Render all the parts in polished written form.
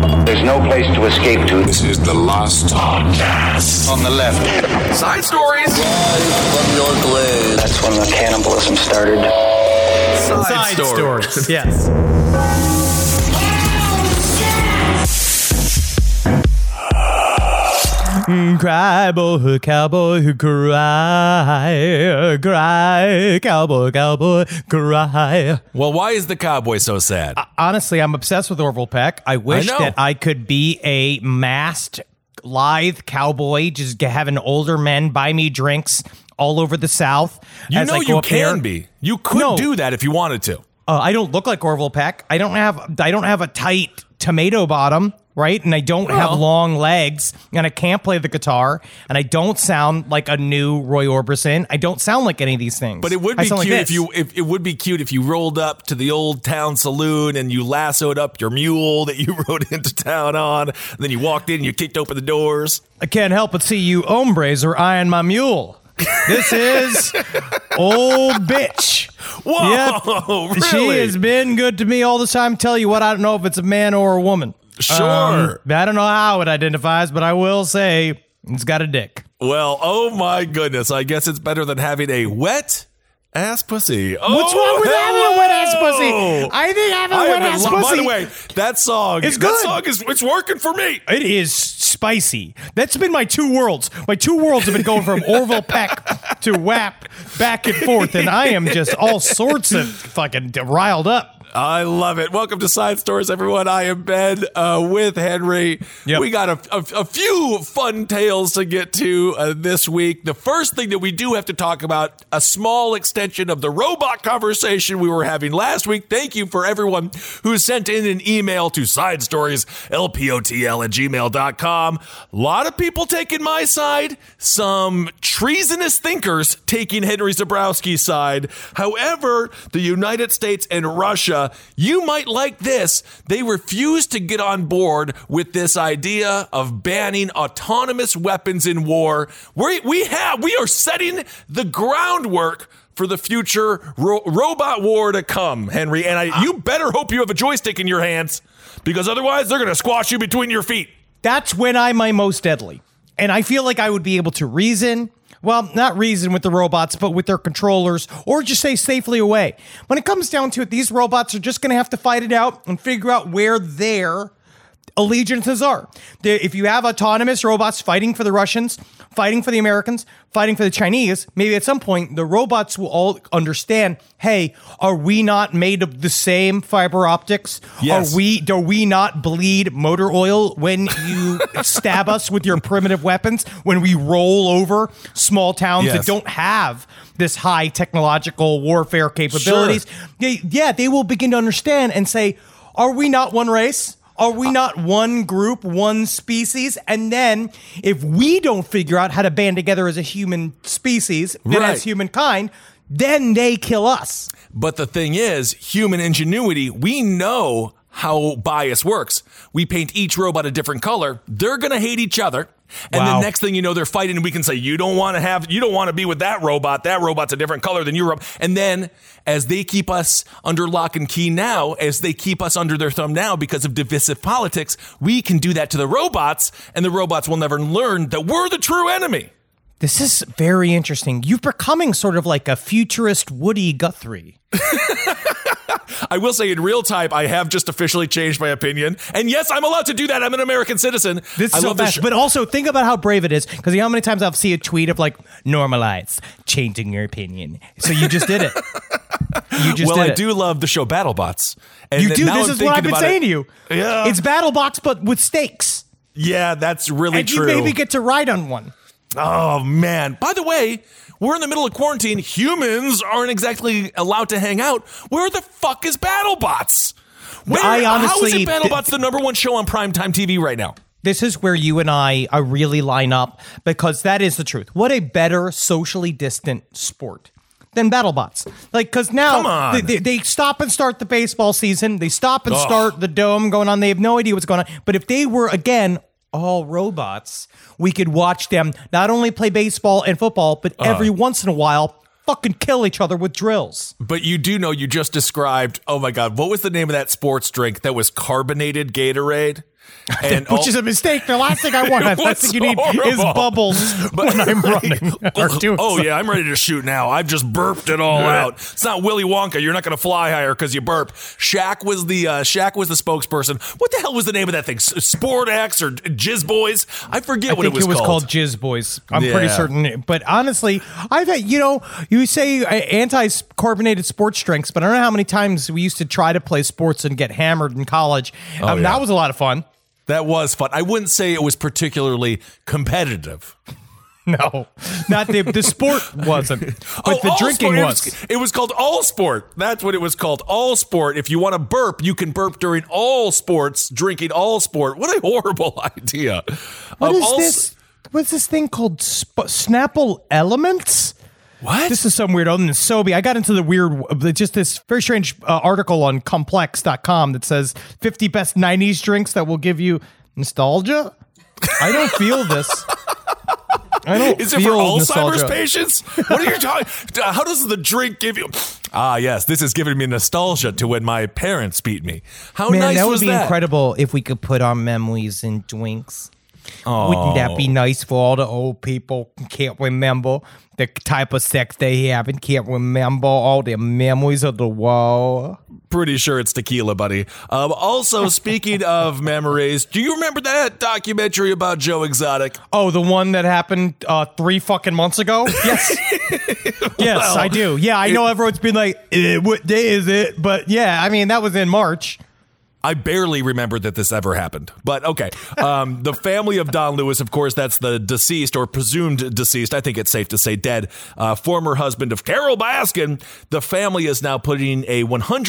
There's no place to escape to. This is the Lost Podcast. On the left. Side stories. From your glade. That's when the cannibalism started. Side stories. Yes. Cry, boy, cowboy, cry, cry, cowboy, cowboy, cry. Well, why is the cowboy so sad? Honestly, I'm obsessed with Orville Peck. I wish know. that I could be a masked, lithe cowboy, just having older men buy me drinks all over the South. You know you can be. You could do that if you wanted to. I don't look like Orville Peck. I don't have a tight tomato bottom, right? And I don't have long legs, and I can't play the guitar, and I don't sound like a new Roy Orbison. I don't sound like any of these things. But it would be cute if you rolled up to the Old Town Saloon and you lassoed up your mule that you rode into town on, and then you walked in and you kicked open the doors. I can't help but see you hombres are eyeing my mule. This is old bitch. Whoa, yep. Really? She has been good to me all the time. Tell you what, I don't know if it's a man or a woman. Sure. I don't know how it identifies, but I will say it's got a dick. Well, oh my goodness. I guess it's better than having a wet ass pussy. What's wrong with having a wet ass pussy? I think having a wet ass pussy. By the way, that song is good. That song it's working for me. It is spicy. That's been my two worlds. My two worlds have been going from Orville Peck to WAP back and forth, and I am just all sorts of fucking riled up. I love it. Welcome to Side Stories, everyone. I am Ben with Henry. Yep. We got a few fun tales to get to this week. The first thing that we do have to talk about, a small extension of the robot conversation we were having last week. Thank you for everyone who sent in an email to sidestorieslpotl@gmail.com. A lot of people taking my side, some treasonous thinkers taking Henry Zebrowski's side. However, the United States and Russia, you might like this. They refused to get on board with this idea of banning autonomous weapons in war. We are setting the groundwork for the future robot war to come, Henry. And you better hope you have a joystick in your hands, because otherwise they're going to squash you between your feet. That's when I'm my most deadly. And I feel like I would be able to reason. Well, not reason with the robots, but with their controllers, or just stay safely away. When it comes down to it, these robots are just going to have to fight it out and figure out where their allegiances are. If you have autonomous robots fighting for the Russians, fighting for the Americans, fighting for the Chinese, maybe at some point the robots will all understand, hey, are we not made of the same fiber optics? Yes. Do we not bleed motor oil when you stab us with your primitive weapons, when we roll over small towns that don't have this high technological warfare capabilities? Sure. They will begin to understand and say, are we not one race? Are we not one group, one species? And then if we don't figure out how to band together as a human species and as humankind, then they kill us. But the thing is, human ingenuity, we know how bias works. We paint each robot a different color. They're going to hate each other. And the next thing you know, they're fighting, and we can say, you don't want to be with that robot. That robot's a different color than your robot. And then as they keep us under lock and key now, as they keep us under their thumb now because of divisive politics, we can do that to the robots, and the robots will never learn that we're the true enemy. This is very interesting. You're becoming sort of like a futurist Woody Guthrie. I will say in real time, I have just officially changed my opinion. And yes, I'm allowed to do that. I'm an American citizen. This is so fast. But also think about how brave it is. Because you know how many times I'll see a tweet of like, normalize changing your opinion. So you just did it. I do love the show BattleBots. And you do. This is what I've been saying to you. Yeah. It's BattleBots, but with stakes. Yeah, that's really true. And you maybe get to ride on one. Oh, man. By the way, we're in the middle of quarantine. Humans aren't exactly allowed to hang out. Where the fuck is BattleBots? How is it BattleBots the number one show on primetime TV right now? This is where you and I really line up, because that is the truth. What a better socially distant sport than BattleBots. Like, because now they stop and start the baseball season. They stop and start the dome going on. They have no idea what's going on. But if they were, again, all robots, we could watch them not only play baseball and football, but every once in a while fucking kill each other with drills. But you do know, you just described, oh my God, what was the name of that sports drink that was carbonated Gatorade? And Which is a mistake. The last thing I want, the last thing you need is bubbles when I'm running. Or doing something. Yeah, I'm ready to shoot now. I've just burped it all out. It's not Willy Wonka. You're not going to fly higher because you burp. Shaq was the spokesperson. What the hell was the name of that thing? Sport X or Jizz Boys? I forget what it was called. I think it was called Jizz Boys. I'm pretty certain. But honestly, I've had, you say anti-carbonated sports drinks, but I don't know how many times we used to try to play sports and get hammered in college. That was a lot of fun. That was fun. I wouldn't say it was particularly competitive. No, not the sport wasn't, but the drinking was. It was called All Sport. That's what it was called, All Sport. If you want to burp, you can burp during all sports, drinking All Sport. What a horrible idea. What is this? What's this thing called? Snapple Elements? What? This is some weird. Other than Sobe, I got into the weird, just this very strange article on complex.com that says 50 best 90s drinks that will give you nostalgia. I don't feel this. I don't Is it for Alzheimer's patients? What are you talking? How does the drink give you? Ah, yes, this is giving me nostalgia to when my parents beat me. How nice was that? That would be incredible if we could put our memories in drinks. Oh. Wouldn't that be nice for all the old people who can't remember the type of sex they have and can't remember all their memories of the war? Pretty sure it's tequila, buddy. Also, speaking of memories, do you remember that documentary about Joe Exotic? Oh, the one that happened 3 fucking months ago? Yes. Yes, I do. Yeah, I know everyone's been like, what day is it? But yeah, I mean, that was in March. I barely remember that this ever happened, but okay. The family of Don Lewis, of course, that's the deceased or presumed deceased. I think it's safe to say dead. Former husband of Carol Baskin. The family is now putting a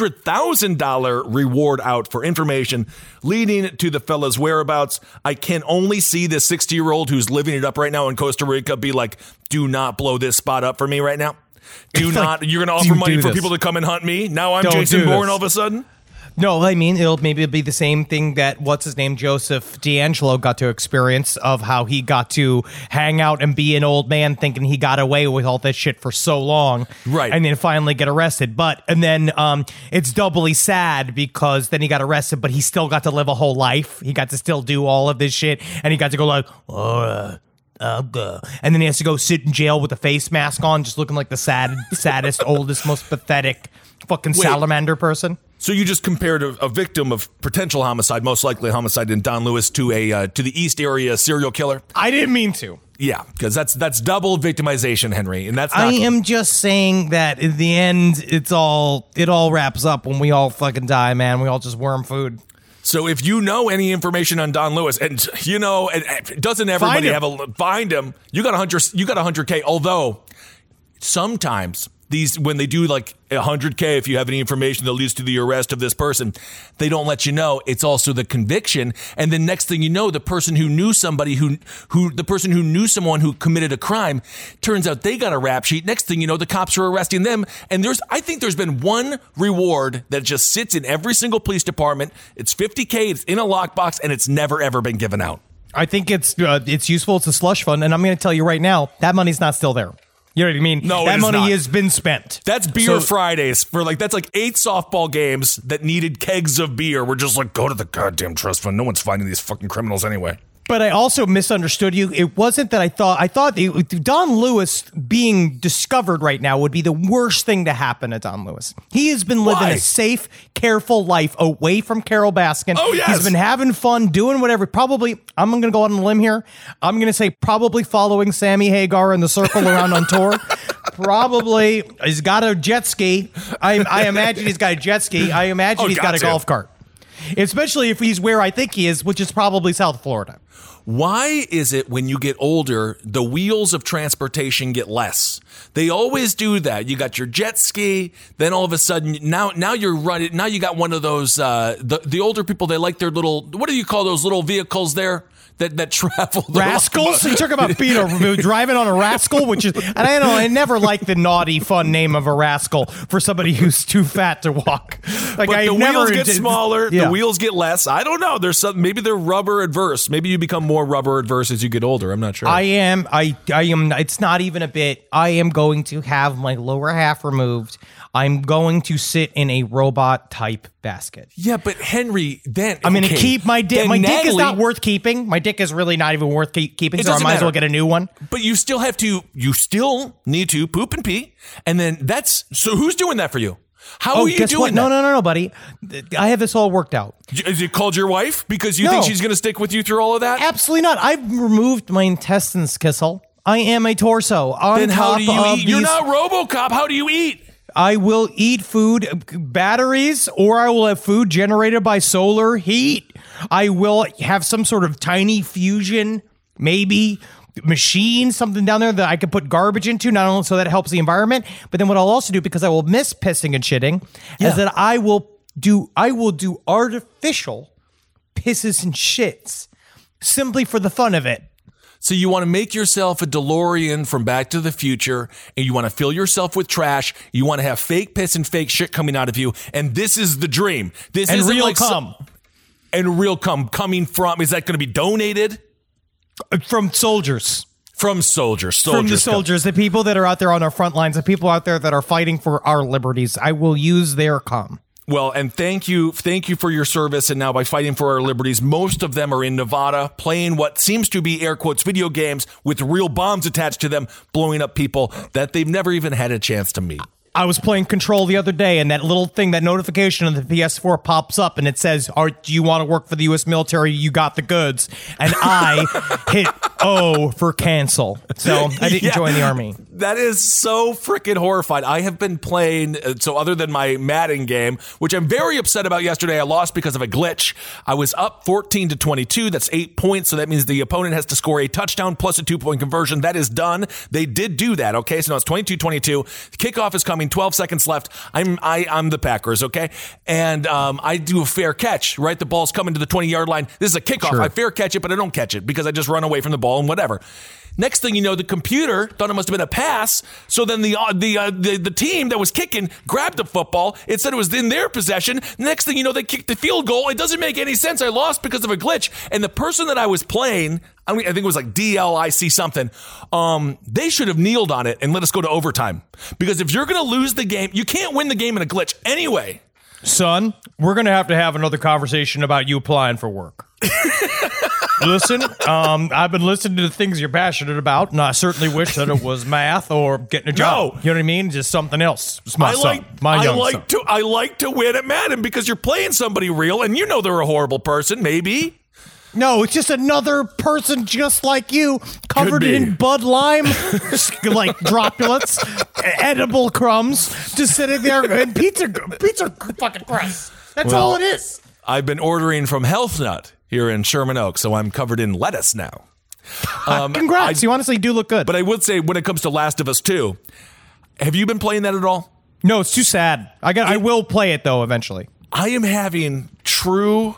$100,000 reward out for information leading to the fella's whereabouts. I can only see this 60-year-old who's living it up right now in Costa Rica be like, do not blow this spot up for me right now. You're going to offer money for people to come and hunt me? Now I'm Jason Bourne all of a sudden? No, I mean, it'll maybe be the same thing that, Joseph D'Angelo got to experience, of how he got to hang out and be an old man thinking he got away with all this shit for so long. Right. And then finally get arrested. And then it's doubly sad because then he got arrested, but he still got to live a whole life. He got to still do all of this shit. And he got to go like, and then he has to go sit in jail with a face mask on, just looking like the saddest, oldest, most pathetic fucking salamander person. So you just compared a victim of potential homicide, most likely homicide in Don Lewis, to the East Area serial killer? I didn't mean to. Yeah, because that's double victimization, Henry, and that's not. I am just saying that in the end, it all wraps up when we all fucking die, man. We all just worm food. So if you know any information on Don Lewis, and doesn't everybody find him? You got $100K. Although sometimes when they do like $100K, if you have any information that leads to the arrest of this person, they don't let you know. It's also the conviction. And then next thing you know, the person who knew somebody the person who knew someone who committed a crime, turns out they got a rap sheet. Next thing you know, the cops are arresting them. And I think there's been one reward that just sits in every single police department. It's $50K. It's in a lockbox, and it's never ever been given out. I think it's useful. It's a slush fund. And I'm going to tell you right now, that money's not still there. You know what I mean? No, that money has been spent. That's beer Fridays that's like 8 softball games that needed kegs of beer. We're just like, go to the goddamn trust fund. No one's finding these fucking criminals anyway. But I also misunderstood you. It wasn't that I thought Don Lewis being discovered right now would be the worst thing to happen to Don Lewis. He has been living a safe, careful life away from Carol Baskin. Oh, yes. He's been having fun, doing whatever. Probably, I'm going to go out on a limb here. I'm going to say probably following Sammy Hagar in the circle around on tour. Probably. He's got a jet ski. I imagine he's got a jet ski. I imagine he's got a golf cart. Especially if he's where I think he is, which is probably South Florida. Why is it when you get older, the wheels of transportation get less? They always do that. You got your jet ski, then all of a sudden, now you're running. Now you got one of those, the older people, they like their little, what do you call those little vehicles there? that travel. Rascals? So you talk about driving on a rascal, which is, and I don't know, I never like the naughty, fun name of a rascal for somebody who's too fat to walk. Like, but the wheels get smaller, yeah. The wheels get less. I don't know. There's some, maybe they're rubber adverse. Maybe you become more rubber adverse as you get older. I'm not sure. I am. It's not even a bit. I am going to have my lower half removed. I'm going to sit in a robot type basket. Yeah, but Henry, then I'm going to keep my dick. My dick is Natalie, not worth keeping. My dick is really not even worth keeping, so I might as well get a new one. But you still have to, you still need to poop and pee. And then so who's doing that for you? How are you doing that? No, buddy. I have this all worked out. Has you called your wife because you think she's going to stick with you through all of that? Absolutely not. I've removed my intestines, Kissel. I am a torso. Then how do you eat? You're not RoboCop. How do you eat? I will eat food, batteries, or I will have food generated by solar heat. I will have some sort of tiny fusion, maybe machine, something down there that I could put garbage into, not only so that it helps the environment, but then what I'll also do, because I will miss pissing and shitting, is that I will do artificial pisses and shits simply for the fun of it. So you want to make yourself a DeLorean from Back to the Future, and you want to fill yourself with trash. You want to have fake piss and fake shit coming out of you, and this is the dream. This and isn't real like cum. And real cum coming from, is that going to be donated? From soldiers. From soldiers. From the soldiers, the people that are out there on our front lines, the people out there that are fighting for our liberties. I will use their cum. Well, and thank you for your service. And now by fighting for our liberties, most of them are in Nevada playing what seems to be air quotes video games with real bombs attached to them, blowing up people that they've never even had a chance to meet. I was playing Control the other day, and that little thing, that notification on the PS4 pops up, and it says, do you want to work for the U.S. military? You got the goods. And I hit O for cancel. So I didn't join the army. That is so freaking horrified. I have been playing, so other than my Madden game, which I'm very upset about yesterday, I lost because of a glitch. I was up 14-22. That's 8 points. So that means the opponent has to score a touchdown plus a 2-point conversion. That is done. They did do that. Okay. So now it's 22-22. Kickoff is coming. 12 seconds left. I'm the Packers, okay? And I do a fair catch, right? The ball's coming to the 20-yard line. This is a kickoff. Sure. I fair catch it, but I don't catch it because I just run away from the ball and whatever. Next thing you know, the computer thought it must have been a pass. So then the team that was kicking grabbed the football. It said it was in their possession. Next thing you know, they kicked the field goal. It doesn't make any sense. I lost because of a glitch. And the person that I was playing, I think it was like DLIC something. They should have kneeled on it and let us go to overtime. Because if you're going to lose the game, you can't win the game in a glitch anyway. Son, we're going to have another conversation about you applying for work. Listen, I've been listening to the things you're passionate about, and I certainly wish that it was math or getting a job. No. You know what I mean? Just something else. It's my son. I like to win at Madden because you're playing somebody real, and you know they're a horrible person, maybe. No, it's just another person just like you, covered in Bud Lime, like droplets, edible crumbs, just sitting there, and pizza fucking crust. That's all it is. I've been ordering from Health Nut here in Sherman Oaks, so I'm covered in lettuce now. Congrats, you honestly do look good. But I would say when it comes to Last of Us 2, have you been playing that at all? No, it's too sad. I will play it, though, eventually. I am having true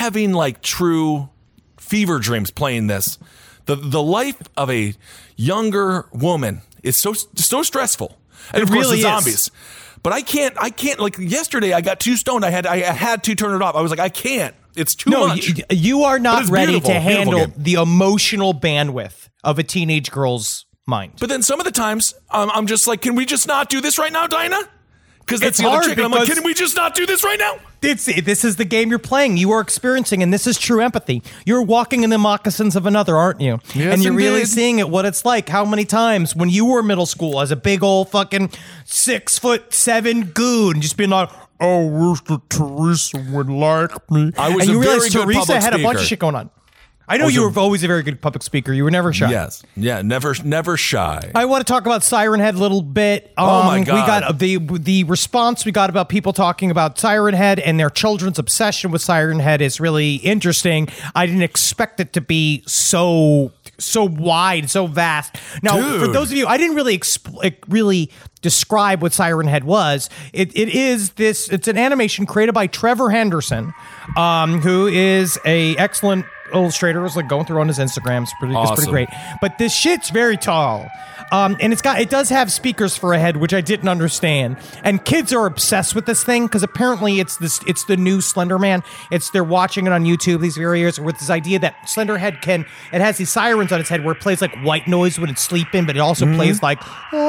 fever dreams playing this. The life of a younger woman is so stressful. And of course the zombies. But I can't like yesterday I got too stoned. I had to turn it off. I was like, I can't. It's too much. You are not ready to handle the emotional bandwidth of a teenage girl's mind. But then some of the times I'm just like, can we just not do this right now, Dinah? Because that's the other chick. And I'm like, can we just not do this right now? This is the game you're playing. You are experiencing, and this is true empathy. You're walking in the moccasins of another, aren't you? Yes, and you're indeed. really seeing it, what it's like. How many times when you were middle school as a big old fucking 6'7" goon, just being like, oh, wish that Teresa would like me. I was and you a very realize good Teresa public had a bunch of speaker. shit going on. I know you were always a very good public speaker. You were never shy. Yes. Yeah, never shy. I want to talk about Siren Head a little bit. Oh my God. We got the response we got about people talking about Siren Head and their children's obsession with Siren Head is really interesting. I didn't expect it to be so wide, so vast. Now, for those of you, I didn't really describe what Siren Head was. It's an animation created by Trevor Henderson, who is a excellent illustrator. I was like going through on his Instagram. It's pretty great. But this shit's very tall. And it does have speakers for a head, which I didn't understand. And kids are obsessed with this thing because apparently it's the new Slender Man. They're watching it on YouTube these various with this idea that Slender Head it has these sirens on its head where it plays like white noise when it's sleeping, but it also plays like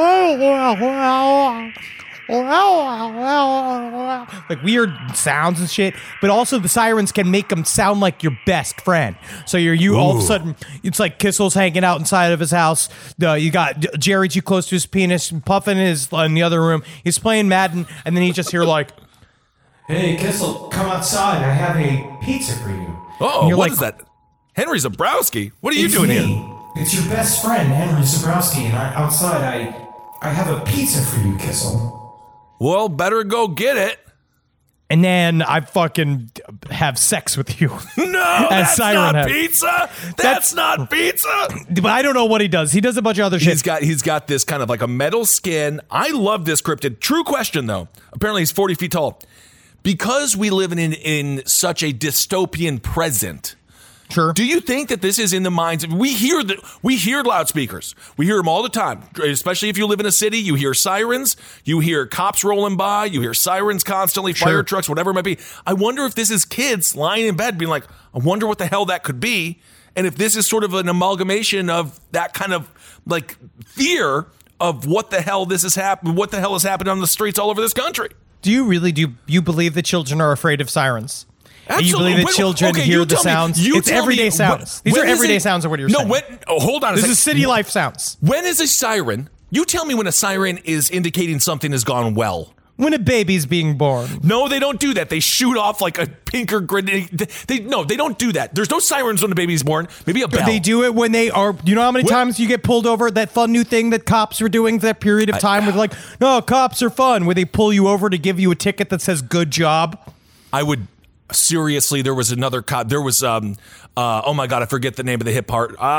weird sounds and shit, but also the sirens can make them sound like your best friend. So you all of a sudden, it's like Kissel's hanging out inside of his house. You got Jerry too close to his penis, Puffin is in the other room. He's playing Madden, and then you just hear like, "Hey, Kissel, come outside. I have a pizza for you." Oh, what is that? Henry Zebrowski? What are you doing here? It's your best friend, Henry Zebrowski, and outside I have a pizza for you, Kissel. Well, better go get it. And then I fucking have sex with you. No, that's not pizza. That's not pizza. But I don't know what he does. He does a bunch of other shit. He's got this kind of like a metal skin. I love this cryptid. True question, though. Apparently, he's 40 feet tall. Because we live in such a dystopian present. Sure. Do you think that this is in the minds of we hear loudspeakers. We hear them all the time, especially if you live in a city. You hear sirens, you hear cops rolling by, you hear sirens constantly, fire trucks, whatever it might be. I wonder if this is kids lying in bed being like, I wonder what the hell that could be. And if this is sort of an amalgamation of that kind of like fear of what the hell is happening on the streets all over this country. Do you believe that children are afraid of sirens? Absolutely. You believe that children hear the sounds? It's everyday sounds. These are everyday sounds of what you're saying. Hold on a second. This is city life sounds. When is a siren? You tell me when a siren is indicating something has gone well. When a baby's being born. No, they don't do that. They shoot off like a pinker grenade. They don't do that. There's no sirens when a baby's born. Maybe a bell. But they do it when they are. You know how many times you get pulled over? That fun new thing that cops were doing for that period of time where they're like, no, cops are fun. Where they pull you over to give you a ticket that says good job. Seriously, there was another cop. There was, oh my God, I forget the name of the hip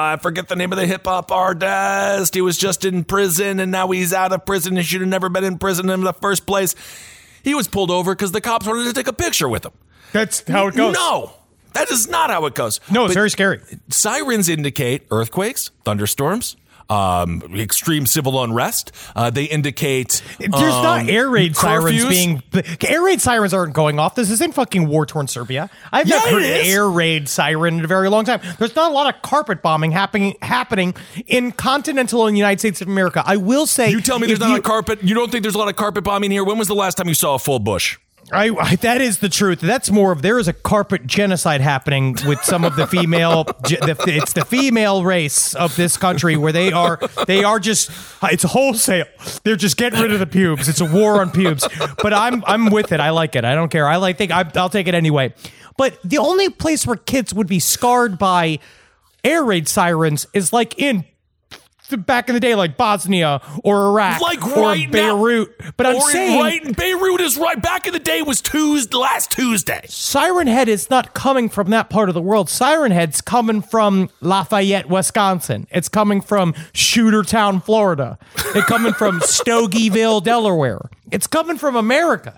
hop artist. He was just in prison and now he's out of prison. He should have never been in prison in the first place. He was pulled over because the cops wanted to take a picture with him. That's how it goes. No, that is not how it goes. No, it's very scary. Sirens indicate earthquakes, thunderstorms, extreme civil unrest. They indicate there's not air raid sirens curfews. air raid sirens aren't going off. This isn't fucking war-torn Serbia. I've not heard an air raid siren in a very long time. There's not a lot of carpet bombing happening in continental and United States of America. I will say, you tell me there's not a carpet. You don't think there's a lot of carpet bombing here? When was the last time you saw a full bush? That is the truth. That's more of there is a carpet genocide happening with some of the female. It's the female race of this country where they are just. It's wholesale. They're just getting rid of the pubes. It's a war on pubes. But I'm with it. I like it. I don't care. I'll take it anyway. But the only place where kids would be scarred by air raid sirens is like in. Back in the day, like Bosnia or Iraq or Beirut. But I'm saying Beirut is right. Back in the day was last Tuesday. Siren Head is not coming from that part of the world. Siren Head's coming from Lafayette, Wisconsin. It's coming from Shootertown, Florida. It's coming from Stogieville, Delaware. It's coming from America.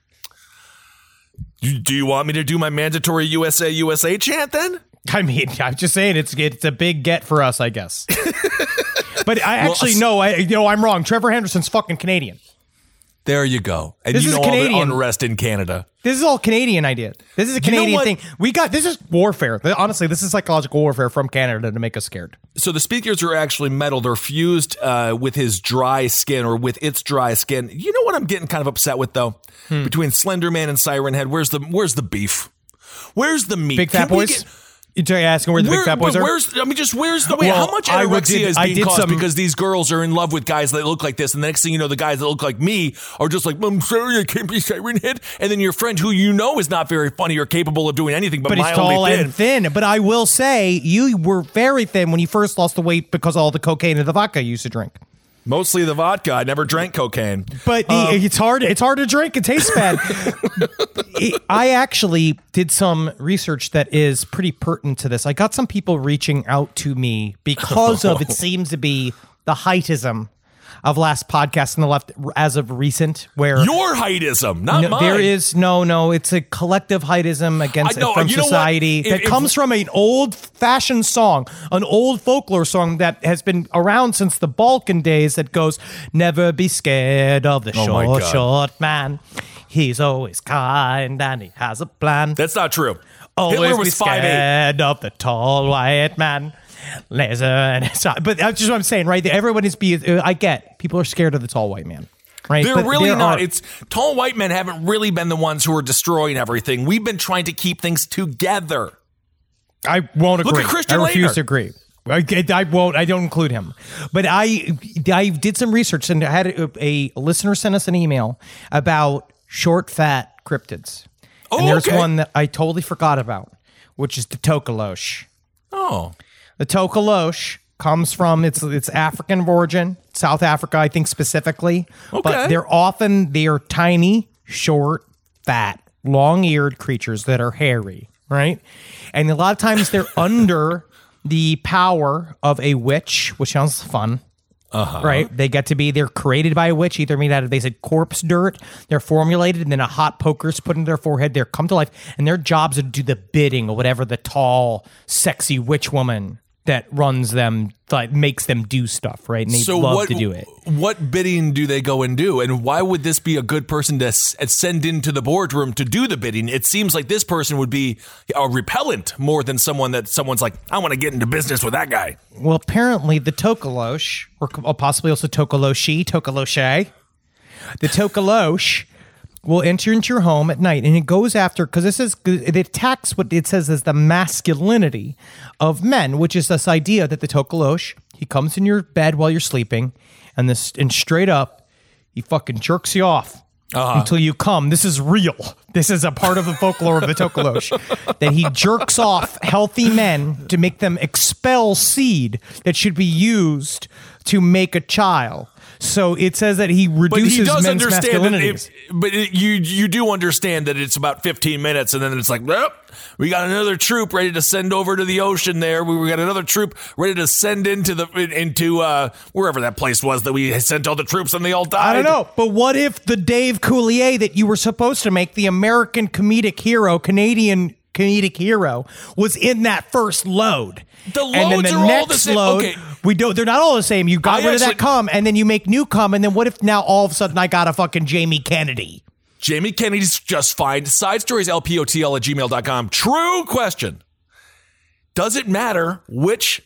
Do you want me to do my mandatory USA chant then? I mean, I'm just saying it's a big get for us, I guess. But I'm wrong. Trevor Henderson's fucking Canadian. There you go. And this is all Canadian. the unrest in Canada. This is all Canadian idea. This is a Canadian thing. This is warfare. Honestly, this is psychological warfare from Canada to make us scared. So the speakers are actually metal. They're fused with his dry skin or with its dry skin. You know what I'm getting kind of upset with, though? Between Slender Man and Siren Head, where's the beef? Where's the meat? Big Fat Boys? You're asking where the big fat boys are? Where's how much anorexia is being caused because these girls are in love with guys that look like this, and the next thing you know, the guys that look like me are just like, I'm sorry, I can't be Siren Head. And then your friend who you know is not very funny or capable of doing anything but he's tall and thin. But I will say, you were very thin when you first lost the weight because of all the cocaine and the vodka you used to drink. Mostly the vodka. I never drank cocaine. But it's hard to drink. It tastes bad. I actually did some research that is pretty pertinent to this. I got some people reaching out to me because of it seems to be the heightism of last podcast on the left as of recent, where Your heightism, not mine. there is no. It's a collective heightism against from society that comes from an old-fashioned song, an old folklore song that has been around since the Balkan days. That goes, "Never be scared of the short man. He's always kind and he has a plan." That's not true. Always Hitler be was 5'8". scared of the tall white man. Laser and but that's just what I'm saying, right? Everyone is I get people are scared of the tall white man, right? They're really not. It's tall white men haven't really been the ones who are destroying everything. We've been trying to keep things together. I won't agree. Look at Christian I refuse Laettner. to agree. I won't. I don't include him. But I did some research and I had a listener send us an email about short, fat cryptids. Oh, and there's okay. one that I totally forgot about, which is the Tokolosh. Oh. The Tokolosh comes from it's African of origin, South Africa, I think specifically. Okay. But they are tiny, short, fat, long-eared creatures that are hairy, right? And a lot of times they're under the power of a witch, which sounds fun. Right? They're created by a witch, either made out of, they said, corpse dirt. They're formulated, and then a hot poker is put into their forehead. They come to life, and their jobs are to do the bidding of whatever the tall, sexy witch woman that runs them, like, makes them do stuff, right? And they love to do it. What bidding do they go and do? And why would this be a good person to send into the boardroom to do the bidding? It seems like this person would be a repellent more than someone's like, I want to get into business with that guy. Well, apparently the Tokolosh, or possibly also Tokoloshe, the Tokolosh will enter into your home at night, and it goes after, because it attacks what it says is the masculinity of men, which is this idea that the Tokolosh, he comes in your bed while you're sleeping, and straight up, he fucking jerks you off until you come. This is real. This is a part of the folklore of the Tokolosh, that he jerks off healthy men to make them expel seed that should be used to make a child. So it says that he reduces men's masculinity. You do understand that it's about 15 minutes, and then it's like, well, we got another troop ready to send over to the ocean there. We got another troop ready to send into wherever that place was that we sent all the troops and they all died. I don't know, but what if the Dave Coulier that you were supposed to make, the American comedic hero, Canadian comedic hero, was in that first load? The loads and then the are next all the same. load, Okay. they're not all the same. You got rid of that cum, and then you make new cum, and then what if now all of a sudden I got a fucking Jamie Kennedy? Jamie Kennedy's just fine. Side stories, lpotl@gmail.com. True question. Does it matter which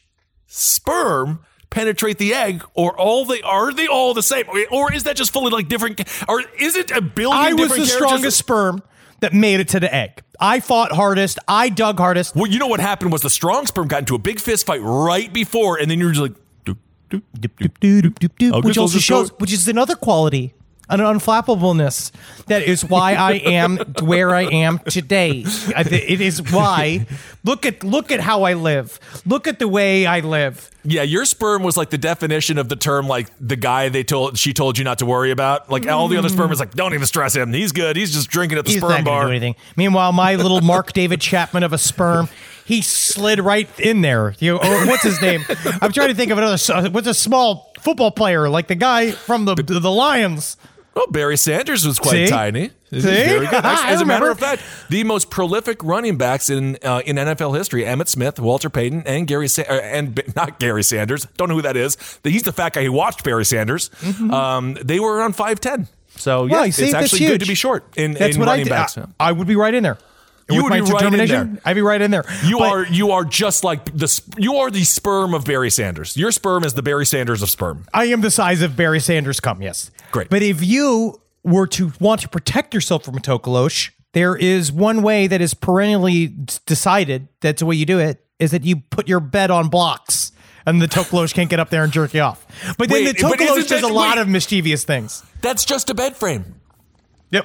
sperm penetrate the egg, or are they all the same? Or is that just fully like different? Or is it a billion I different was the characters? strongest sperm that made it to the egg. I fought hardest. I dug hardest. Well, you know what happened was the strong sperm got into a big fist fight right before, and then you're just like, doop, doop, doop, doop. Which also shows, which is another quality, an unflappableness. That is why I am where I am today. It is why. Look at how I live. Look at the way I live. Yeah, your sperm was like the definition of the term, like the guy she told you not to worry about. Like all the other sperm was like, don't even stress him. He's good. He's just drinking at the He's sperm not gonna bar. do anything. Meanwhile, my little Mark David Chapman of a sperm, he slid right in there. What's his name? I'm trying to think of another. What's a small football player like the guy from the Lions? Well, Barry Sanders was quite tiny. He's very good. Actually, as a matter of fact, the most prolific running backs in NFL history: Emmitt Smith, Walter Payton, and not Gary Sanders. Don't know who that is. He's the fat guy who watched Barry Sanders. Mm-hmm. They were around 5'10". So yeah, it's actually good to be short in running backs. I would be right in there. You would be right in there. I'd be right in there. You are just like you are the sperm of Barry Sanders. Your sperm is the Barry Sanders of sperm. I am the size of Barry Sanders cum, yes. Great. But if you were to want to protect yourself from a Tokolosh, there is one way that is perennially decided, that's the way you do it, is that you put your bed on blocks and the Tokolosh can't get up there and jerk you off. But then the Tokolosh does a lot of mischievous things. That's just a bed frame. Yep.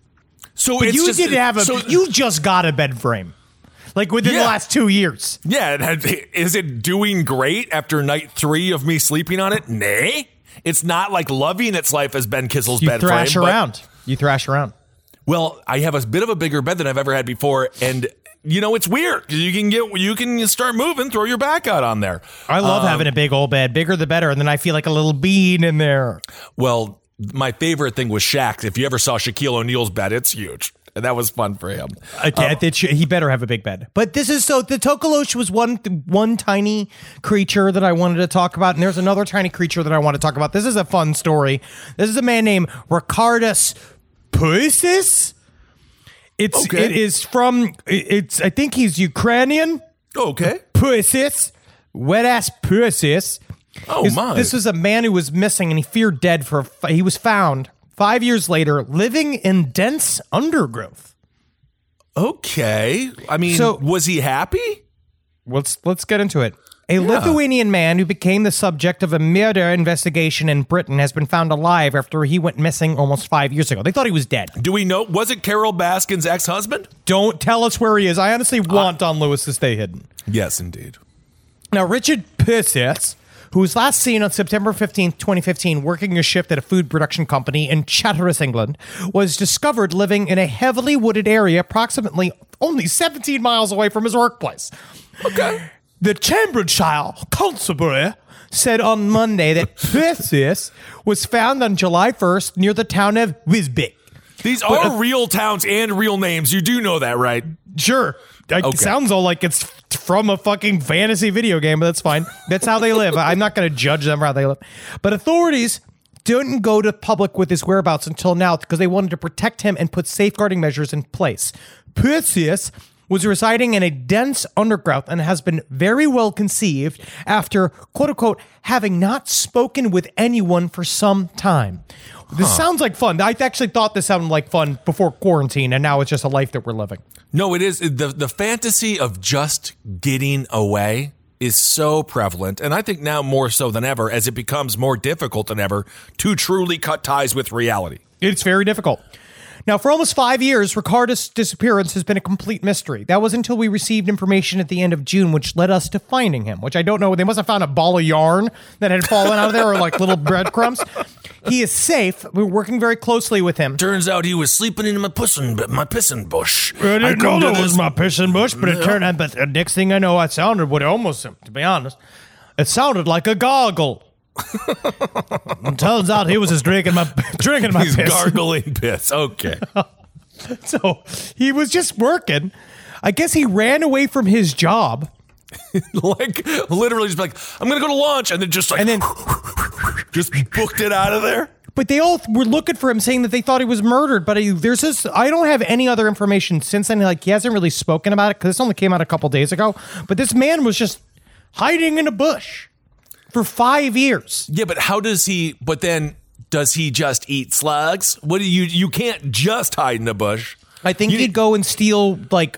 So but you just got a bed frame, like within the last 2 years. Yeah. Is it doing great after night 3 of me sleeping on it? Nay. It's not like loving its life as Ben Kissel's bed frame. You thrash around. Well, I have a bit of a bigger bed than I've ever had before, and it's weird. You can start moving, throw your back out on there. I love having a big old bed. Bigger the better. And then I feel like a little bean in there. Well, my favorite thing was Shaq's. If you ever saw Shaquille O'Neal's bed, it's huge. And that was fun for him. He better have a big bed. But this is the Tokolosh was one tiny creature that I wanted to talk about. And there's another tiny creature that I want to talk about. This is a fun story. This is a man named Ricardus Puisis. It is from, I think he's Ukrainian. Okay. Puisis. Wet ass Puisis. Oh, my. This was a man who was missing and he feared dead he was found 5 years later, living in dense undergrowth. Okay. I mean, was he happy? Let's get into it. A Lithuanian man who became the subject of a murder investigation in Britain has been found alive after he went missing almost 5 years ago. They thought he was dead. Do we know? Was it Carol Baskin's ex-husband? Don't tell us where he is. I honestly want Don Lewis to stay hidden. Yes, indeed. Now, Richard Puisis, who was last seen on September 15th, 2015, working a shift at a food production company in Chatteris, England, was discovered living in a heavily wooded area approximately only 17 miles away from his workplace. Okay. The Cambridgeshire Constabulary said on Monday that Puisis was found on July 1st near the town of Wisbech. These are real towns and real names. You do know that, right? Sure. It sounds all like it's from a fucking fantasy video game, but that's fine. That's how they live. I'm not going to judge them for how they live. But authorities didn't go to public with his whereabouts until now because they wanted to protect him and put safeguarding measures in place. Puisis was residing in a dense undergrowth and has been very well conceived after, quote unquote, having not spoken with anyone for some time. This sounds like fun. I actually thought this sounded like fun before quarantine, and now it's just a life that we're living. No, it is. The fantasy of just getting away is so prevalent, and I think now more so than ever as it becomes more difficult than ever to truly cut ties with reality. It's very difficult. Now, for almost 5 years, Ricardus' disappearance has been a complete mystery. That was until we received information at the end of June, which led us to finding him, which I don't know. They must have found a ball of yarn that had fallen out of there or like little breadcrumbs. He is safe. We're working very closely with him. Turns out he was sleeping in my pissing bush. I didn't know that was my pissing bush, but it turned out, but the next thing I know, I sounded what it almost, to be honest, it sounded like a gargle. It turns out he was just drinking my He's piss. gargling piss. Okay. So he was just working. I guess he ran away from his job. Like literally just like, I'm going to go to lunch. And then just like, just booked it out of there. But they all were looking for him, saying that they thought he was murdered. But there's this, I don't have any other information since then. Like, he hasn't really spoken about it because this only came out a couple days ago. But this man was just hiding in a bush for 5 years. Yeah, but does he just eat slugs? What do you can't just hide in a bush. I think he'd go and steal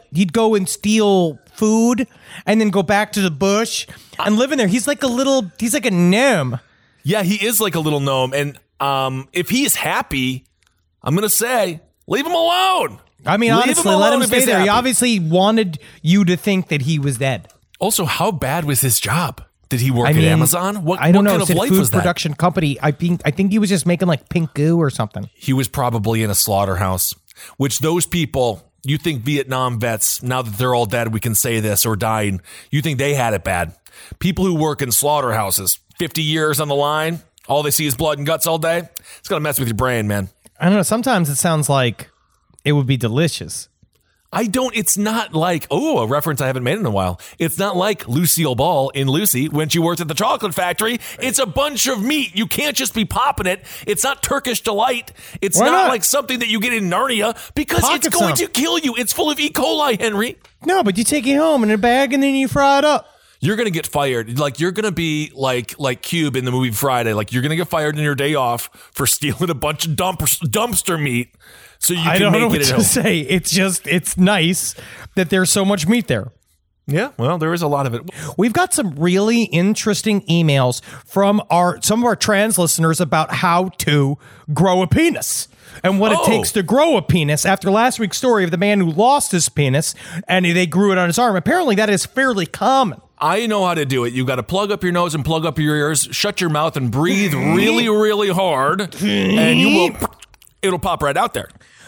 food and then go back to the bush and live in there. He's like a gnome. Yeah, he is like a little gnome. And if he's happy, I'm going to say, leave him alone. I mean, honestly, let him stay there. He obviously wanted you to think that he was dead. Also, how bad was his job? Did he work at Amazon? I don't know. Kind of life food was that? Production company. I think he was just making like pink goo or something. He was probably in a slaughterhouse, which those people, you think Vietnam vets, now that they're all dead, we can say this, or dying, you think they had it bad. People who work in slaughterhouses, 50 years on the line, all they see is blood and guts all day. It's going to mess with your brain, man. I don't know. Sometimes it sounds like it would be delicious. It's not like, a reference I haven't made in a while. It's not like Lucille Ball in Lucy when she worked at the chocolate factory. It's a bunch of meat. You can't just be popping it. It's not Turkish delight. It's not like something that you get in Narnia because it's going to kill you. It's full of E. coli, Henry. No, but you take it home in a bag and then you fry it up. You're going to get fired. Like, you're going to be like Cube in the movie Friday. Like, you're going to get fired in your day off for stealing a bunch of dumpster meat so you can make it at home. I don't know what to say. It's nice that there's so much meat there. Yeah, well, there is a lot of it. We've got some really interesting emails from some of our trans listeners about how to grow a penis and what it takes to grow a penis. After last week's story of the man who lost his penis and they grew it on his arm, apparently that is fairly common. I know how to do it. You got to plug up your nose and plug up your ears, shut your mouth and breathe really, really hard, and it'll pop right out there.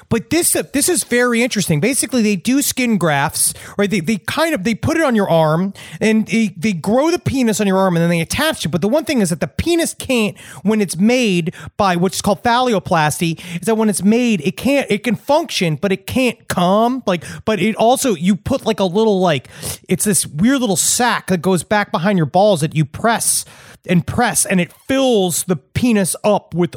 But this is very interesting. Basically, they do skin grafts, right? They put it on your arm, and they grow the penis on your arm, and then they attach it. But the one thing is that the penis can't, when it's made by what's called phalloplasty, is that when it's made, it can function, but it can't come. But it also, you put like a little, it's this weird little sack that goes back behind your balls that you press, and it fills the penis up with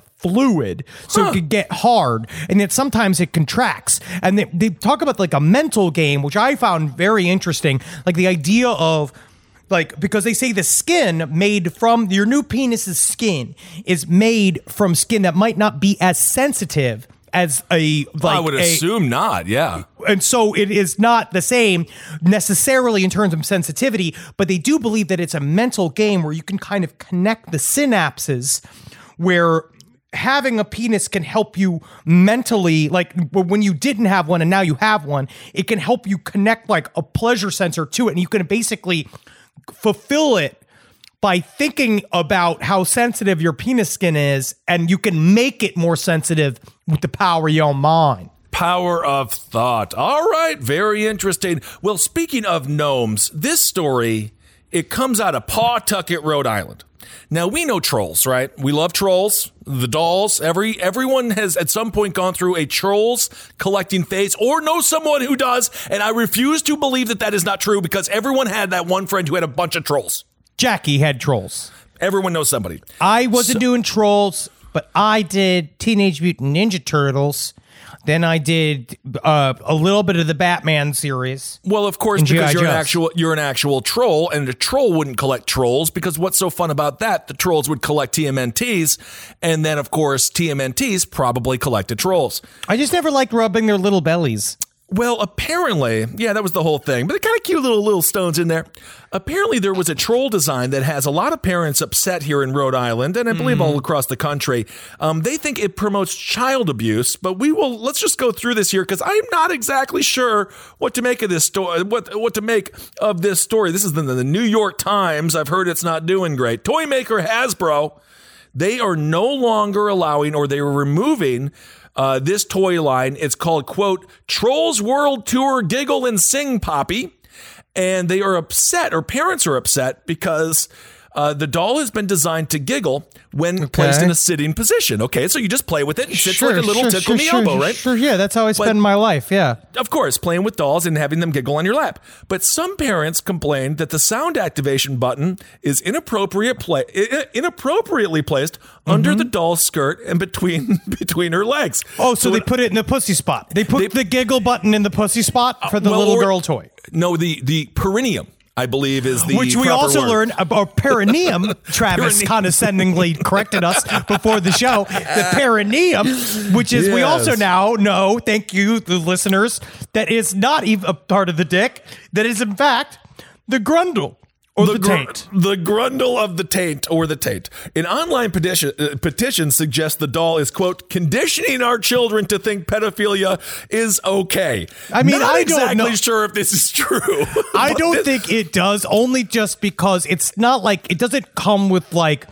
fluid so it could get hard, and then sometimes it contracts. And they talk about a mental game, which I found very interesting, the idea of because they say the skin made from your new penis's skin is made from skin that might not be as sensitive as I would assume not, yeah. And so it is not the same necessarily in terms of sensitivity, but they do believe that it's a mental game where you can kind of connect the synapses, where having a penis can help you mentally, when you didn't have one and now you have one, it can help you connect a pleasure sensor to it, and you can basically fulfill it by thinking about how sensitive your penis skin is, and you can make it more sensitive with the power of your mind. Power of thought. All right, very interesting. Well, speaking of gnomes, this story, it comes out of Pawtucket, Rhode Island. Now, we know trolls, right? We love trolls, the dolls. Everyone has at some point gone through a trolls collecting phase or knows someone who does, and I refuse to believe that is not true, because everyone had that one friend who had a bunch of trolls. Jackie had trolls. Everyone knows somebody. I wasn't doing trolls, but I did Teenage Mutant Ninja Turtles. Then I did a little bit of the Batman series. Well, of course, because you're an actual troll, and a troll wouldn't collect trolls, because what's so fun about that? The trolls would collect TMNTs, and then, of course, TMNTs probably collected trolls. I just never liked rubbing their little bellies. Well, apparently, yeah, that was the whole thing. But they're kind of cute little stones in there. Apparently, there was a troll design that has a lot of parents upset here in Rhode Island, and I believe all across the country. They think it promotes child abuse, but let's just go through this here, because I'm not exactly sure what to make of this story. What to make of this story. This is in the New York Times. I've heard it's not doing great. Toy maker Hasbro, they are no longer allowing, or they are removing this toy line. It's called, quote, Trolls World Tour Giggle and Sing Poppy. And they are upset, or parents are upset, because the doll has been designed to giggle when placed in a sitting position. Okay, so you just play with it. It sits like a little tickle in the elbow, right? Sure, yeah, that's how I spend my life, yeah. Of course, playing with dolls and having them giggle on your lap. But some parents complained that the sound activation button is inappropriately placed under the doll's skirt and between her legs. Oh, so they put it in the pussy spot. They put the giggle button in the pussy spot for the little girl toy. No, the perineum, I believe, is the which we also learned about perineum. Travis condescendingly corrected us before the show. The perineum, which is we also now know, thank you, the listeners, that is not even a part of the dick. That is in fact the grundle. Or the taint. The grundle of the taint, or the taint. An online petition suggests the doll is, quote, conditioning our children to think pedophilia is okay. I mean, I don't exactly know. Sure if this is true. I don't think it does, only just because it's not it doesn't come with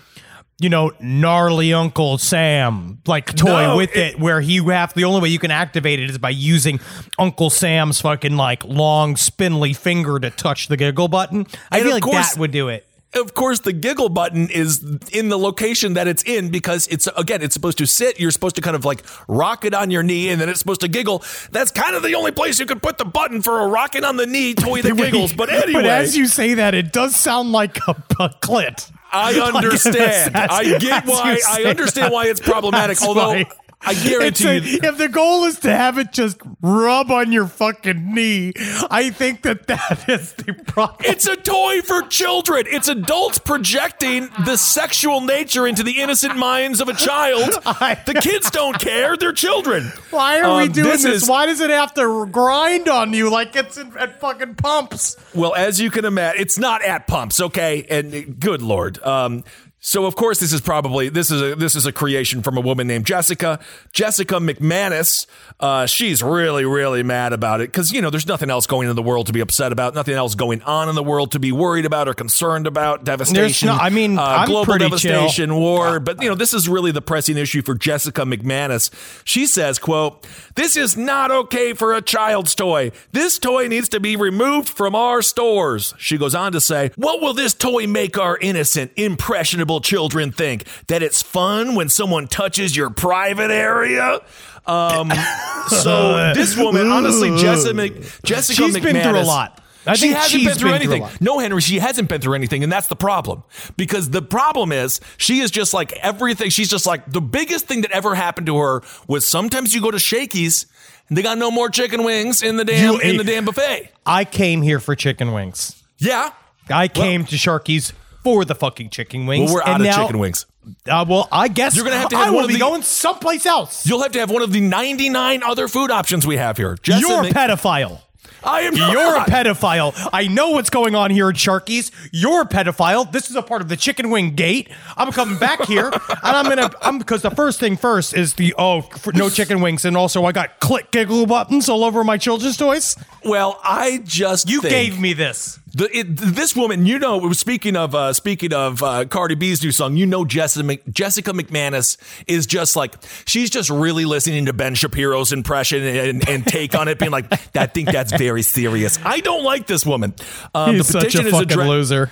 gnarly Uncle Sam toy with it, where the only way you can activate it is by using Uncle Sam's fucking long spindly finger to touch the giggle button. I feel like that would do it. Of course, the giggle button is in the location that it's in, because it's supposed to sit. You're supposed to kind of rock it on your knee, and then it's supposed to giggle. That's kind of the only place you could put the button for a rocking on the knee toy that giggles. But anyway. But as you say that, it does sound like a clit. I understand. I understand why it's problematic. Although I guarantee you, if the goal is to have it just rub on your fucking knee, I think that is the problem. It's a toy for children. It's adults projecting the sexual nature into the innocent minds of a child. The kids don't care. They're children. Why are we doing this? Why does it have to grind on you like it's at fucking pumps? Well, as you can imagine, it's not at pumps, okay? And good Lord. So of course this is a creation from a woman named Jessica McManus. She's really, really mad about it because, there's nothing else going in the world to be upset about, nothing else going on in the world to be worried about or concerned about. Devastation. I'm global pretty devastation, chill. war. But this is really the pressing issue for Jessica McManus. She says, quote, "This is not okay for a child's toy. This toy needs to be removed from our stores." She goes on to say, "What will this toy make our innocent, impressionable children think? That it's fun when someone touches your private area?" So this woman, honestly, Jessica She's McManus, been through a lot. She hasn't been through anything. a lot. No, Henry, she hasn't been through anything, and that's the problem. Because the problem is, she is just like everything. She's just like, the biggest thing that ever happened to her was sometimes you go to Shakey's and they got no more chicken wings in the damn buffet. I came here for chicken wings. Yeah. I came to Sharky's for the fucking chicken wings. Well, we're out of chicken wings. Well, I guess You're gonna have to I have one will of be the- going someplace else. You'll have to have one of the 99 other food options we have here. You're a pedophile. I am You're a not. pedophile. I know what's going on here at Sharky's. You're a pedophile. This is a part of the chicken wing gate. I'm coming back here, and I'm because the first thing first is no chicken wings, and also I got click giggle buttons all over my children's toys. Well, I just You think gave me this. This woman, speaking of Cardi B's new song, Jessica McManus is just like, she's just really listening to Ben Shapiro's impression and take on it, being like, I think that's very serious. I don't like this woman. He's such a fucking loser.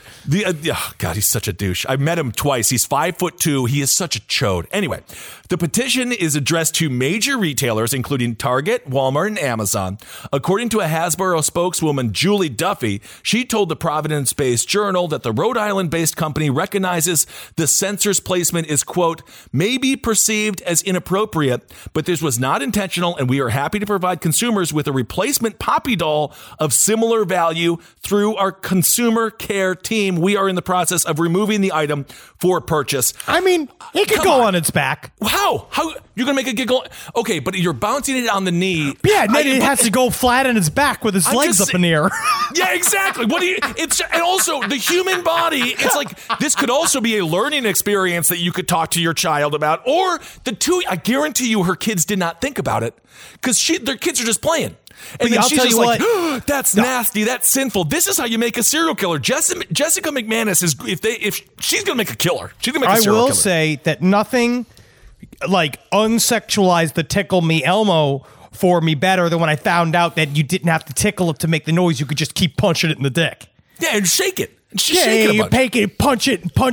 God, he's such a douche. I've met him twice. He's 5'2". He is such a chode. Anyway, the petition is addressed to major retailers, including Target, Walmart, and Amazon. According to a Hasbro spokeswoman, Julie Duffy, she told the Providence-based Journal that the Rhode Island-based company recognizes the censor's placement is, quote, may be perceived as inappropriate, but this was not intentional, and we are happy to provide consumers with a replacement Poppy doll of similar value through our consumer care team. We are in the process of removing the item for purchase. I mean, it could go on its back. How you're gonna make a giggle? Okay, but you're bouncing it on the knee. Yeah, and then it has to go flat on its back with its legs up in the air. Yeah, exactly. And also the human body, it's like, this could also be a learning experience that you could talk to your child about, or I guarantee you her kids did not think about it because their kids are just playing. And then I'll she's tell just you like, what. that's nasty, that's sinful. This is how you make a serial killer. Jessica McManus is, if she's gonna make a killer, she's gonna make a serial killer. I will say that nothing like unsexualized the Tickle Me Elmo for me better than when I found out that you didn't have to tickle it to make the noise. You could just keep punching it in the dick. Yeah, and shake it. You punch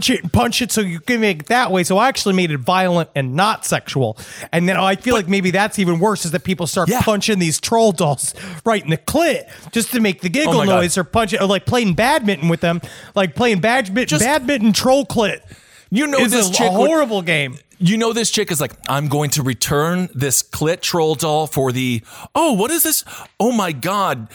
it so you can make it that way. So I actually made it violent and not sexual. And then I feel like maybe that's even worse is that people start punching these troll dolls right in the clit just to make the giggle noise or punch it, or like playing badminton with them, like playing badminton troll clit. This chick a horrible game. This chick is like, I'm going to return this clit troll doll for what is this? Oh my God.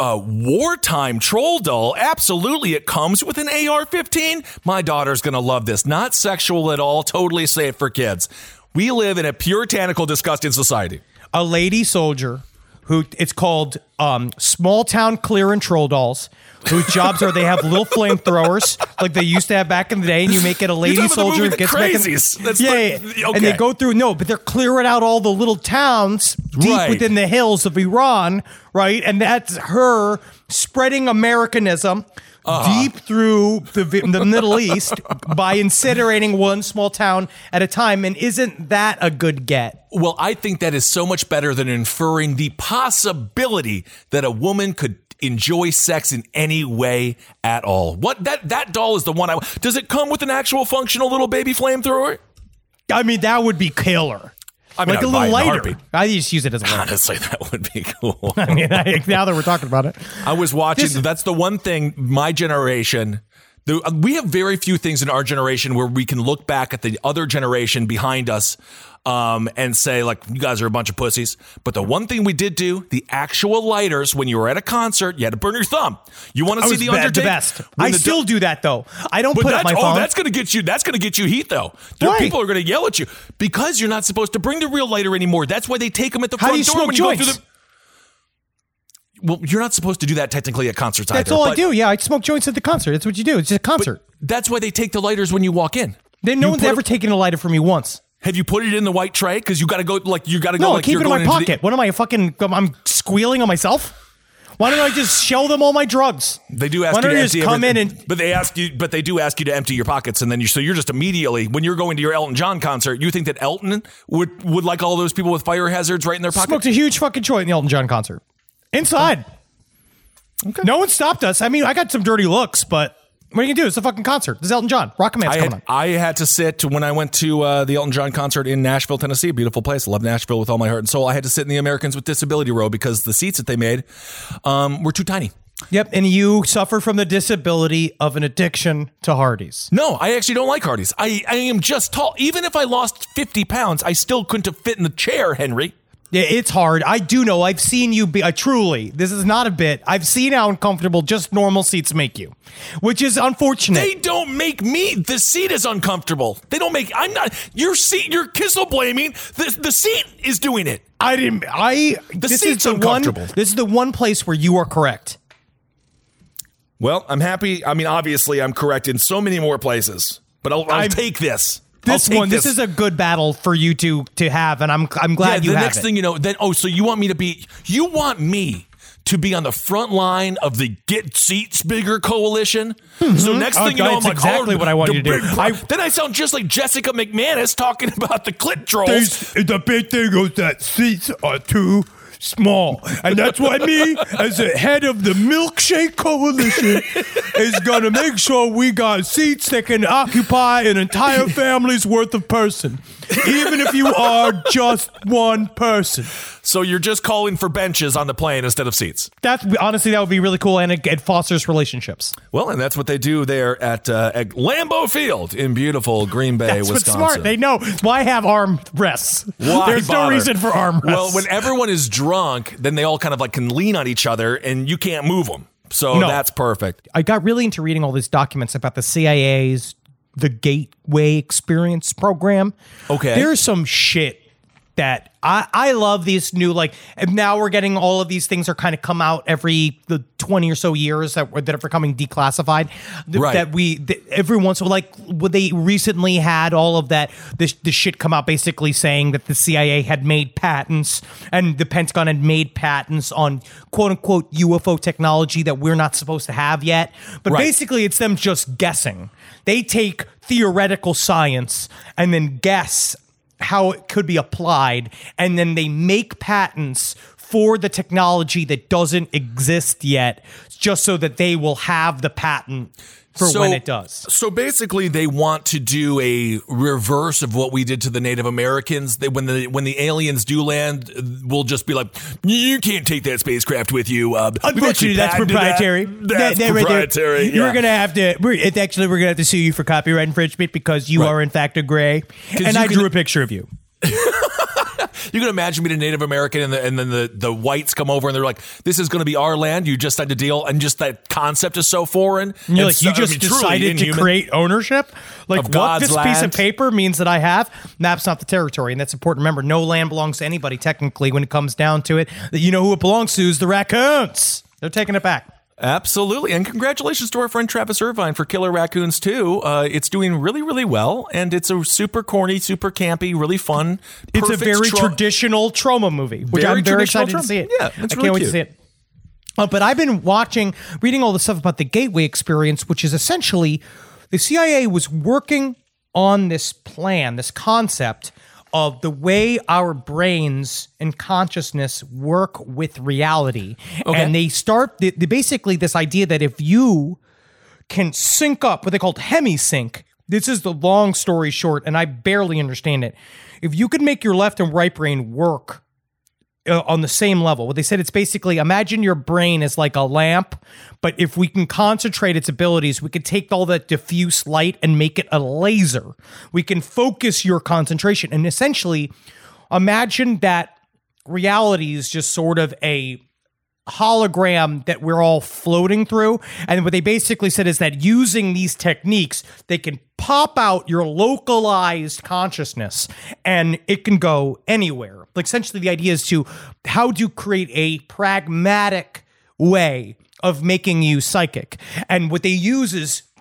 Wartime troll doll. Absolutely. It comes with an AR-15. My daughter's going to love this. Not sexual at all. Totally safe for kids. We live in a puritanical, disgusting society. A lady soldier it's called Small Town Clearing Troll Dolls, whose jobs are they have little flamethrowers like they used to have back in the day, and you make it a lady soldier who gets Crazies. back in, okay. And they go through but they're clearing out all the little towns deep within the hills of Iran, right? And that's her spreading Americanism deep through the Middle East by incinerating one small town at a time. And isn't that a good get? Well, I think that is so much better than inferring the possibility that a woman could enjoy sex in any way at all. What that doll is the one does it come with an actual functional little baby flamethrower? I mean, that would be killer. I mean, like a little lighter. I just use it as a lighter. Honestly, that would be cool. I mean, now that we're talking about it. I was watching, that's the one thing my generation, we have very few things in our generation where we can look back at the other generation behind us and say, like, you guys are a bunch of pussies. But the one thing we did do, the actual lighters, when you were at a concert, you had to burn your thumb. You want to see the Undertaker? The best. I still do that, though. I don't put up my phone. That's going to get you heat, though. People are going to yell at you because you're not supposed to bring the real lighter anymore. That's why they take them at the front door when you go through the... Well, you're not supposed to do that technically at concerts either. That's all I do. Yeah, I smoke joints at the concert. That's what you do. It's just a concert. That's why they take the lighters when you walk in. Then no one's ever taken a lighter from me once. Have you put it in the white tray? Because you got to go like No, I keep it in my pocket. What am I I'm squealing on myself? Why don't I just show them all my drugs? They do ask you to empty everything. But they do ask you to empty your pockets, and then you're just immediately, when you're going to your Elton John concert, you think that Elton would like all those people with fire hazards right in their pocket? Smoked a huge fucking joint in the Elton John concert. Inside. Okay. No one stopped us. I mean, I got some dirty looks, but what are you going to do? It's a fucking concert. This is Elton John. Rocket Man's coming on. I had to sit when I went to the Elton John concert in Nashville, Tennessee. A beautiful place. I love Nashville with all my heart and soul. I had to sit in the Americans with Disability row because the seats that they made were too tiny. Yep, and you suffer from the disability of an addiction to Hardee's. No, I actually don't like Hardee's. I am just tall. Even if I lost 50 pounds, I still couldn't have fit in the chair, Henry. Yeah, it's hard. I do know. I've seen you be truly. This is not a bit. I've seen how uncomfortable just normal seats make you, which is unfortunate. They don't make me. The seat is uncomfortable. They don't make. I'm not. Your seat. You're Kissel blaming. The seat is doing it. I didn't. The seat's uncomfortable. This is the one place where you are correct. Well, I'm happy. I mean, obviously, I'm correct in so many more places, but I'll take this. This is a good battle for you to have, and I'm glad you have it. The next thing you know, so you want me to be on the front line of the Get Seats Bigger coalition? Mm-hmm. So next thing you know, I'm like, exactly what I want you to do. Then I sound just like Jessica McManus talking about the clit trolls. The big thing is that seats are too small, and that's why me, as the head of the Milkshake Coalition, is gonna make sure we got seats that can occupy an entire family's worth of person, even if you are just one person. So you're just calling for benches on the plane instead of seats. Honestly, that would be really cool, and it fosters relationships. Well, and that's what they do there at Lambeau Field in beautiful Green Bay, Wisconsin. Wisconsin. What's smart. They know. Why have arm rests? There's no reason for arm rests. Well, when everyone is drunk, then they all kind of like can lean on each other, and you can't move them. So that's perfect. I got really into reading all these documents about the CIA's the Gateway Experience program. Okay. There's some shit that I love these new, and now we're getting all of these things are kind of come out every the 20 or so years that are becoming declassified. Right. That every once in a while, they recently had all of that, this shit come out basically saying that the CIA had made patents and the Pentagon had made patents on quote unquote UFO technology that we're not supposed to have yet. But basically it's them just guessing. They take theoretical science and then guess how it could be applied, and then they make patents for the technology that doesn't exist yet, just so that they will have the patent for when it does. So basically, they want to do a reverse of what we did to the Native Americans. When the aliens do land, we'll just be like, you can't take that spacecraft with you. Unfortunately, that's proprietary. That's proprietary. You're gonna have to. We're gonna have to sue you for copyright infringement because you are in fact a gray. And I drew a picture of you. You can imagine being a Native American and then the whites come over and they're like, this is going to be our land. You just had to deal. And just that concept is so foreign. And you're you just decided to create ownership? Like what this piece of paper means that I have? That's not the territory. And that's important. Remember, no land belongs to anybody technically when it comes down to it. You know who it belongs to is the raccoons. They're taking it back. Absolutely. And congratulations to our friend Travis Irvine for Killer Raccoons 2. It's doing really, really well. And it's a super corny, super campy, really fun. It's a very traditional trauma movie, which I'm very excited to see it. Yeah, it's I can't wait to see it. But I've been reading all the stuff about the Gateway Experience, which is essentially the CIA was working on this plan, this concept of the way our brains and consciousness work with reality. Okay. And they basically this idea that if you can sync up, what they call hemisync, this is the long story short, and I barely understand it. If you could make your left and right brain work on the same level, what they said, it's basically, imagine your brain is like a lamp, but if we can concentrate its abilities, we could take all that diffuse light and make it a laser. We can focus your concentration. And essentially, imagine that reality is just sort of a hologram that we're all floating through. And what they basically said is that using these techniques, they can pop out your localized consciousness and it can go anywhere. Like essentially the idea is how to create a pragmatic way of making you psychic. And what they use is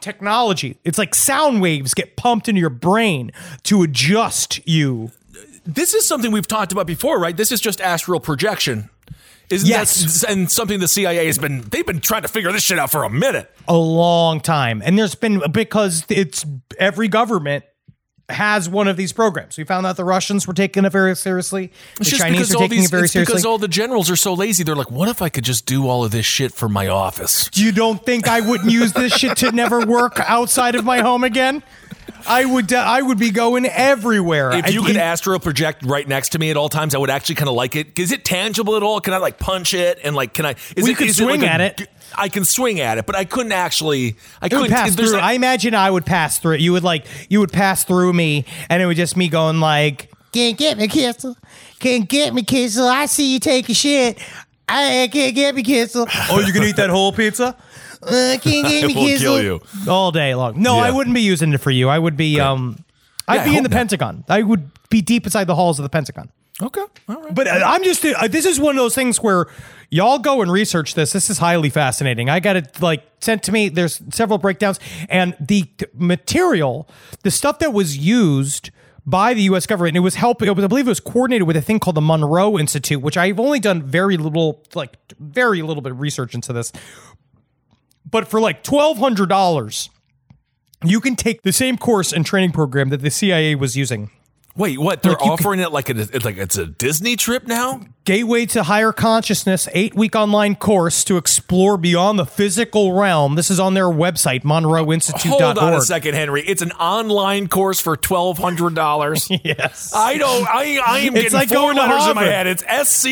technology. It's like sound waves get pumped into your brain to adjust you. This is something we've talked about before, right? This is just astral projection. Isn't that and something the CIA they've been trying to figure this shit out for a minute. A long time. And there's been, because it's every government has one of these programs. We found out the Russians were taking it very seriously. The Chinese are taking it very seriously. Because all the generals are so lazy. They're like, what if I could just do all of this shit from my office? You don't think I wouldn't use this shit to never work outside of my home again? I would be going everywhere. If you could astral project right next to me at all times, I would actually kind of like it. Is it tangible at all? Can I like punch it and like can I? You could swing at it. I can swing at it, but I couldn't actually. I couldn't pass through. I imagine I would pass through it. You would pass through me, and it would just me going like, "Can't get me, Kissel. Can't get me, Kissel. I see you take a shit. I can't get me, Kissel. Oh, you can eat that whole pizza." Can't get me, kill you all day long. No, I wouldn't be using it for you. I would be. I'd be in the Pentagon. I would be deep inside the halls of the Pentagon. Okay, all right. But I'm just. This is one of those things where y'all go and research this. This is highly fascinating. I got it sent to me. There's several breakdowns and the material, the stuff that was used by the U.S. government. It was I believe it was coordinated with a thing called the Monroe Institute, which I've only done very little bit of research into this. But for like $1,200, you can take the same course and training program that the CIA was using. Wait, what? They're offering it like it's a Disney trip now? Gateway to Higher Consciousness, 8-week online course to explore beyond the physical realm. This is on their website, monroeinstitute.org. Hold on a second, Henry. It's an online course for $1,200. Yes. I am getting like 4 going to letters in my Harvard. head. It's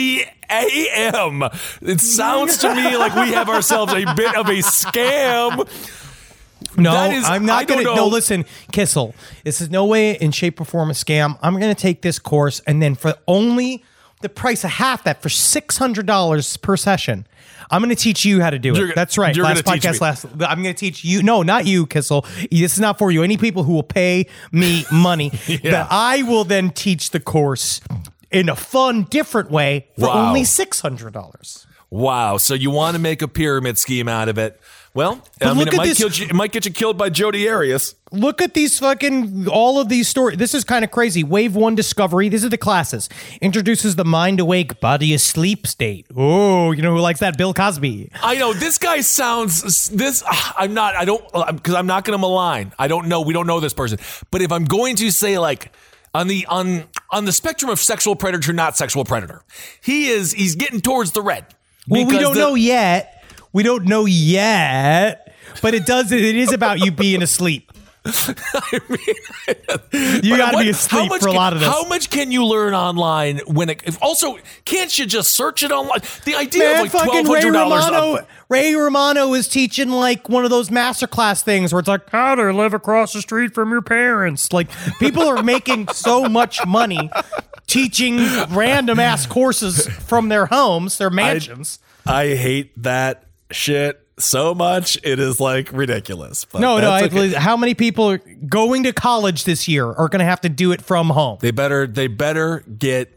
SCAM. It sounds to me like we have ourselves a bit of a scam. No, I'm not going to. No, listen, Kissel. This is no way in shape or form a scam. I'm going to take this course, and then for only the price of half that, for $600 per session, I'm going to teach you how to do it. That's right. Last podcast, I'm going to teach you. No, not you, Kissel. This is not for you. Any people who will pay me money. That I will then teach the course in a fun, different way for only $600. Wow. So you want to make a pyramid scheme out of it. Well, it might get you killed by Jodi Arias. Look at these all of these stories. This is kind of crazy. Wave 1 discovery. These are the classes. Introduces the mind awake, body asleep state. Oh, you know who likes that? Bill Cosby. I know. This guy sounds, because I'm not going to malign. I don't know. We don't know this person. But if I'm going to say like, on the spectrum of sexual predator, not sexual predator, he's getting towards the red. Well, we don't know yet. We don't know yet, but it is about you being asleep. I mean, you got to be asleep for a lot of this. How much can you learn online also, can't you just search it online? The idea of like $1,200. Ray Romano is teaching like one of those masterclass things where it's like how to live across the street from your parents. Like people are making so much money teaching random ass courses from their homes, their mansions. I hate that shit so much. It is like ridiculous. But how many people going to college this year are going to have to do it from home? They better get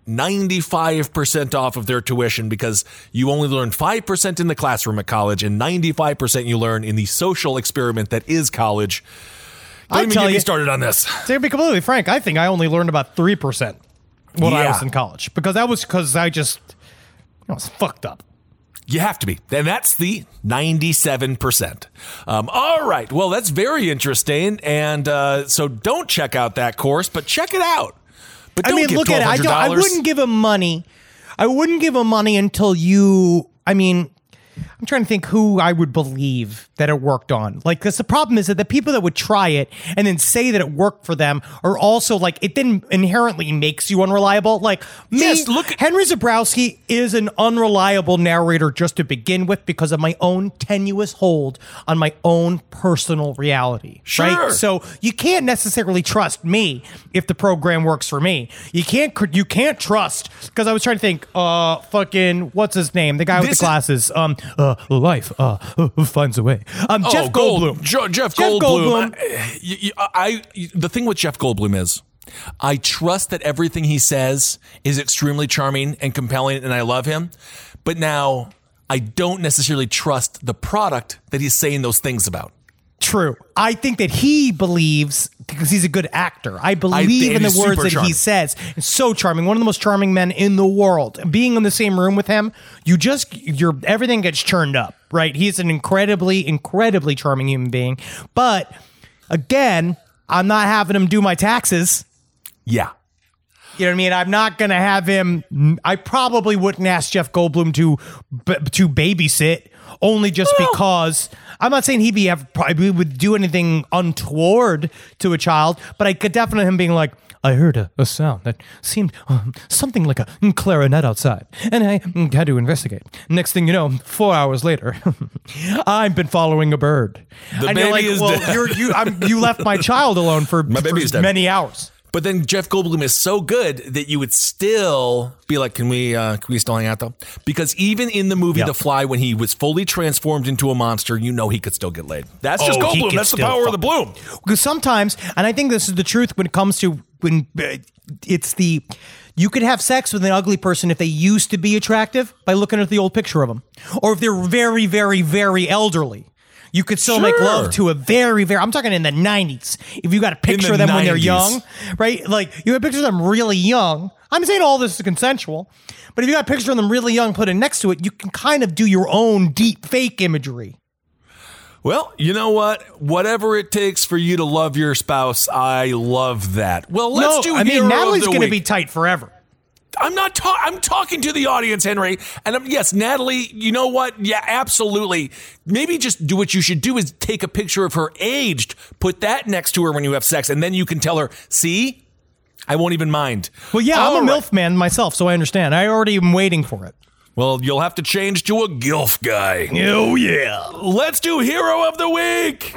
95% off of their tuition, because you only learn 5% in the classroom at college and 95% you learn in the social experiment that is college. Don't even get me started on this. To be completely frank, I think I only learned about 3% when I was in college, because I was fucked up. You have to be. And that's the 97%. All right. Well, that's very interesting. And so don't check out that course, but check it out. But don't give look at it. I wouldn't give him money. I wouldn't give him money until you, I'm trying to think who I would believe that it worked on. Like, because the problem is that the people that would try it and then say that it worked for them are also like, it then inherently makes you unreliable. Like, Henry Zebrowski is an unreliable narrator just to begin with because of my own tenuous hold on my own personal reality. Sure. Right? So you can't necessarily trust me if the program works for me. You can't trust, because I was trying to think, what's his name? The guy with the glasses. Life finds a way. Jeff Goldblum. Jeff Goldblum. The thing with Jeff Goldblum is, I trust that everything he says is extremely charming and compelling, and I love him. But now I don't necessarily trust the product that he's saying those things about. True. I think that he believes, because he's a good actor, I believe in the he's words super that charming. he says. It's so charming. One of the most charming men in the world. Being in the same room with him, everything gets churned up, right? He's an incredibly, incredibly charming human being. But again, I'm not having him do my taxes. Yeah. You know what I mean? I'm not going to have him. I probably wouldn't ask Jeff Goldblum to babysit, only just because. I'm not saying he probably would do anything untoward to a child, but I could definitely him being like, I heard a sound that seemed something like a clarinet outside, and I had to investigate. Next thing you know, 4 hours later, I've been following a bird. The and baby you're like, is well, dead. you left my child alone for baby is dead. many hours. But then Jeff Goldblum is so good that you would still be like, can we still hang out though? Because even in the movie Yeah. The Fly, when he was fully transformed into a monster, you know he could still get laid. That's just he Goldblum. could That's the still power of the bloom. Because sometimes, and I think this is the truth when it comes to when you could have sex with an ugly person if they used to be attractive by looking at the old picture of them, or if they're very, very, very elderly. You could still make love to a very, very, I'm talking in the 90s. If you got a picture of them when they're 90s. young, right? Like you have pictures of them really young. I'm saying all this is consensual, but if you got a picture of them really young, put it next to it, you can kind of do your own deep fake imagery. Well, you know what? Whatever it takes for you to love your spouse, I love that. Well, let's do Hero Natalie's of the going to Week. be tight forever. I'm talking to the audience, Henry. And yes, Natalie, you know what? Yeah, absolutely. Maybe just do what you should do is take a picture of her aged, put that next to her when you have sex, and then you can tell her, see, I won't even mind. Well, yeah, All I'm a right. MILF man myself, so I understand. I already am waiting for it. Well, you'll have to change to a GILF guy. Oh, yeah. Let's do Hero of the Week.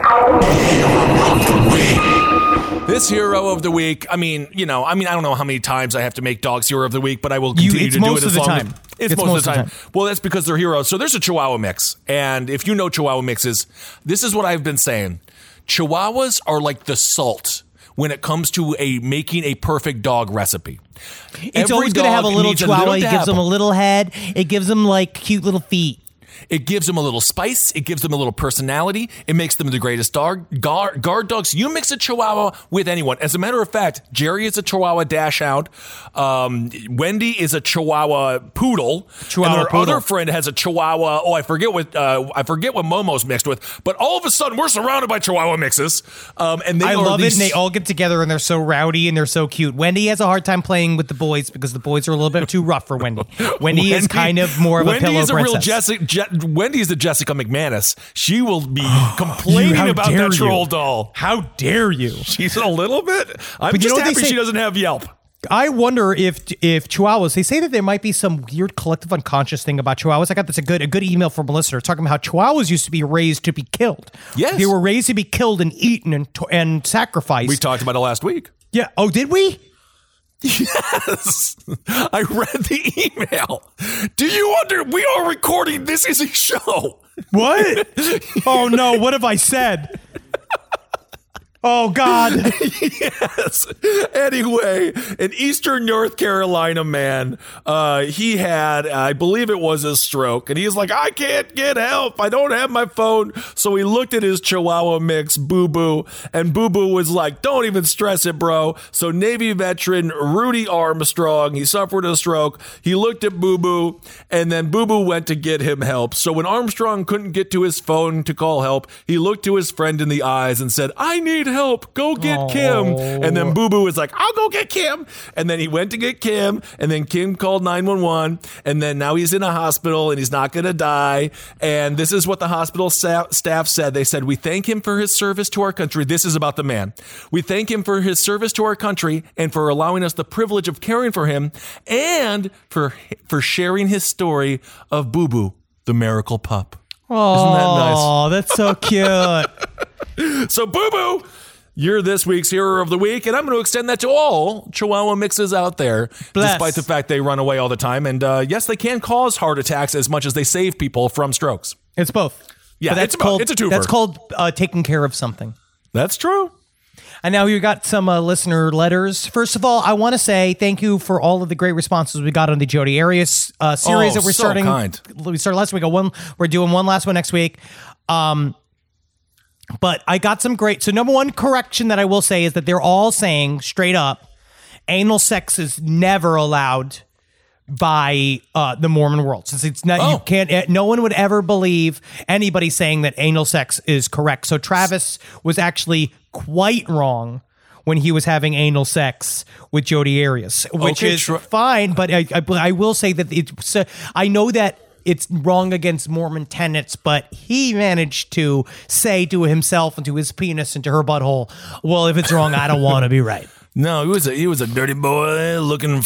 This Hero of the Week, I don't know how many times I have to make dogs Hero of the Week, but I will continue it's to do most it of as the long time. as it's most of the time. time. Well, that's because they're heroes. So there's a Chihuahua mix. And if you know Chihuahua mixes, this is what I've been saying. Chihuahuas are like the salt when it comes to making a perfect dog recipe. It's always going to have a little chihuahua. It gives them a little head. It gives them like cute little feet. It gives them a little spice. It gives them a little personality. It makes them the greatest guard dogs. You mix a Chihuahua with anyone. As a matter of fact, Jerry is a Chihuahua Dachshund. Wendy is a Chihuahua Poodle. Chihuahua and our Poodle. other friend has a Chihuahua. Oh, I forget what Momo's mixed with. But all of a sudden, we're surrounded by Chihuahua mixes. And I love it, and they all get together, and they're so rowdy, and they're so cute. Wendy has a hard time playing with the boys because the boys are a little bit too rough for Wendy. Wendy is kind of more of a pillow Wendy's princess. Wendy's the Jessica McManus. She will be complaining How about dare that you. troll doll. How dare you? She's a little bit. I'm But you just know what they happy say- she doesn't have Yelp. I wonder if Chihuahuas, they say that there might be some weird collective unconscious thing about Chihuahuas. I got this a good email from a listener talking about how Chihuahuas used to be raised to be killed. Yes. They were raised to be killed and eaten and sacrificed. We talked about it last week. Yeah. Oh, did we? Yes. I read the email. We are recording. This is a show. What? Oh, no. What have I said? Oh, God. Yes. Anyway, an Eastern North Carolina man, he had, I believe it was a stroke, and he's like, I can't get help. I don't have my phone. So he looked at his Chihuahua mix, Boo Boo, and Boo Boo was like, don't even stress it, bro. So Navy veteran Rudy Armstrong, he suffered a stroke. He looked at Boo Boo, and then Boo Boo went to get him help. So when Armstrong couldn't get to his phone to call help, he looked to his friend in the eyes and said, I need help. Go get Kim. And then Boo Boo was like, I'll go get Kim. And then he went to get Kim. And then Kim called 911. And then now he's in a hospital and he's not going to die. And this is what the hospital staff said. They said, we thank him for his service to our country. This is about the man. We thank him for his service to our country and for allowing us the privilege of caring for him and for sharing his story of Boo Boo, the miracle pup. Isn't that nice? Oh, that's so cute. So, Boo Boo, you're this week's Hero of the Week, and I'm going to extend that to all Chihuahua mixes out there, Bless. despite the fact they run away all the time. And yes, they can cause heart attacks as much as they save people from strokes. It's both. Yeah, But it's a twofer. That's called taking care of something. That's true. And now we got some listener letters. First of all, I want to say thank you for all of the great responses we got on the Jodi Arias series that we're starting. Kind. We started last week. We're doing one last one next week. But I got some great. So number one correction that I will say is that they're all saying straight up, anal sex is never allowed by the Mormon world. Since it's not, you can't. No one would ever believe anybody saying that anal sex is correct. So Travis was actually quite wrong when he was having anal sex with Jodi Arias, which is fine. But I will say that it's. I know that it's wrong against Mormon tenets, but he managed to say to himself and to his penis and to her butthole, well, if it's wrong, I don't want to be right. No, he was a dirty boy looking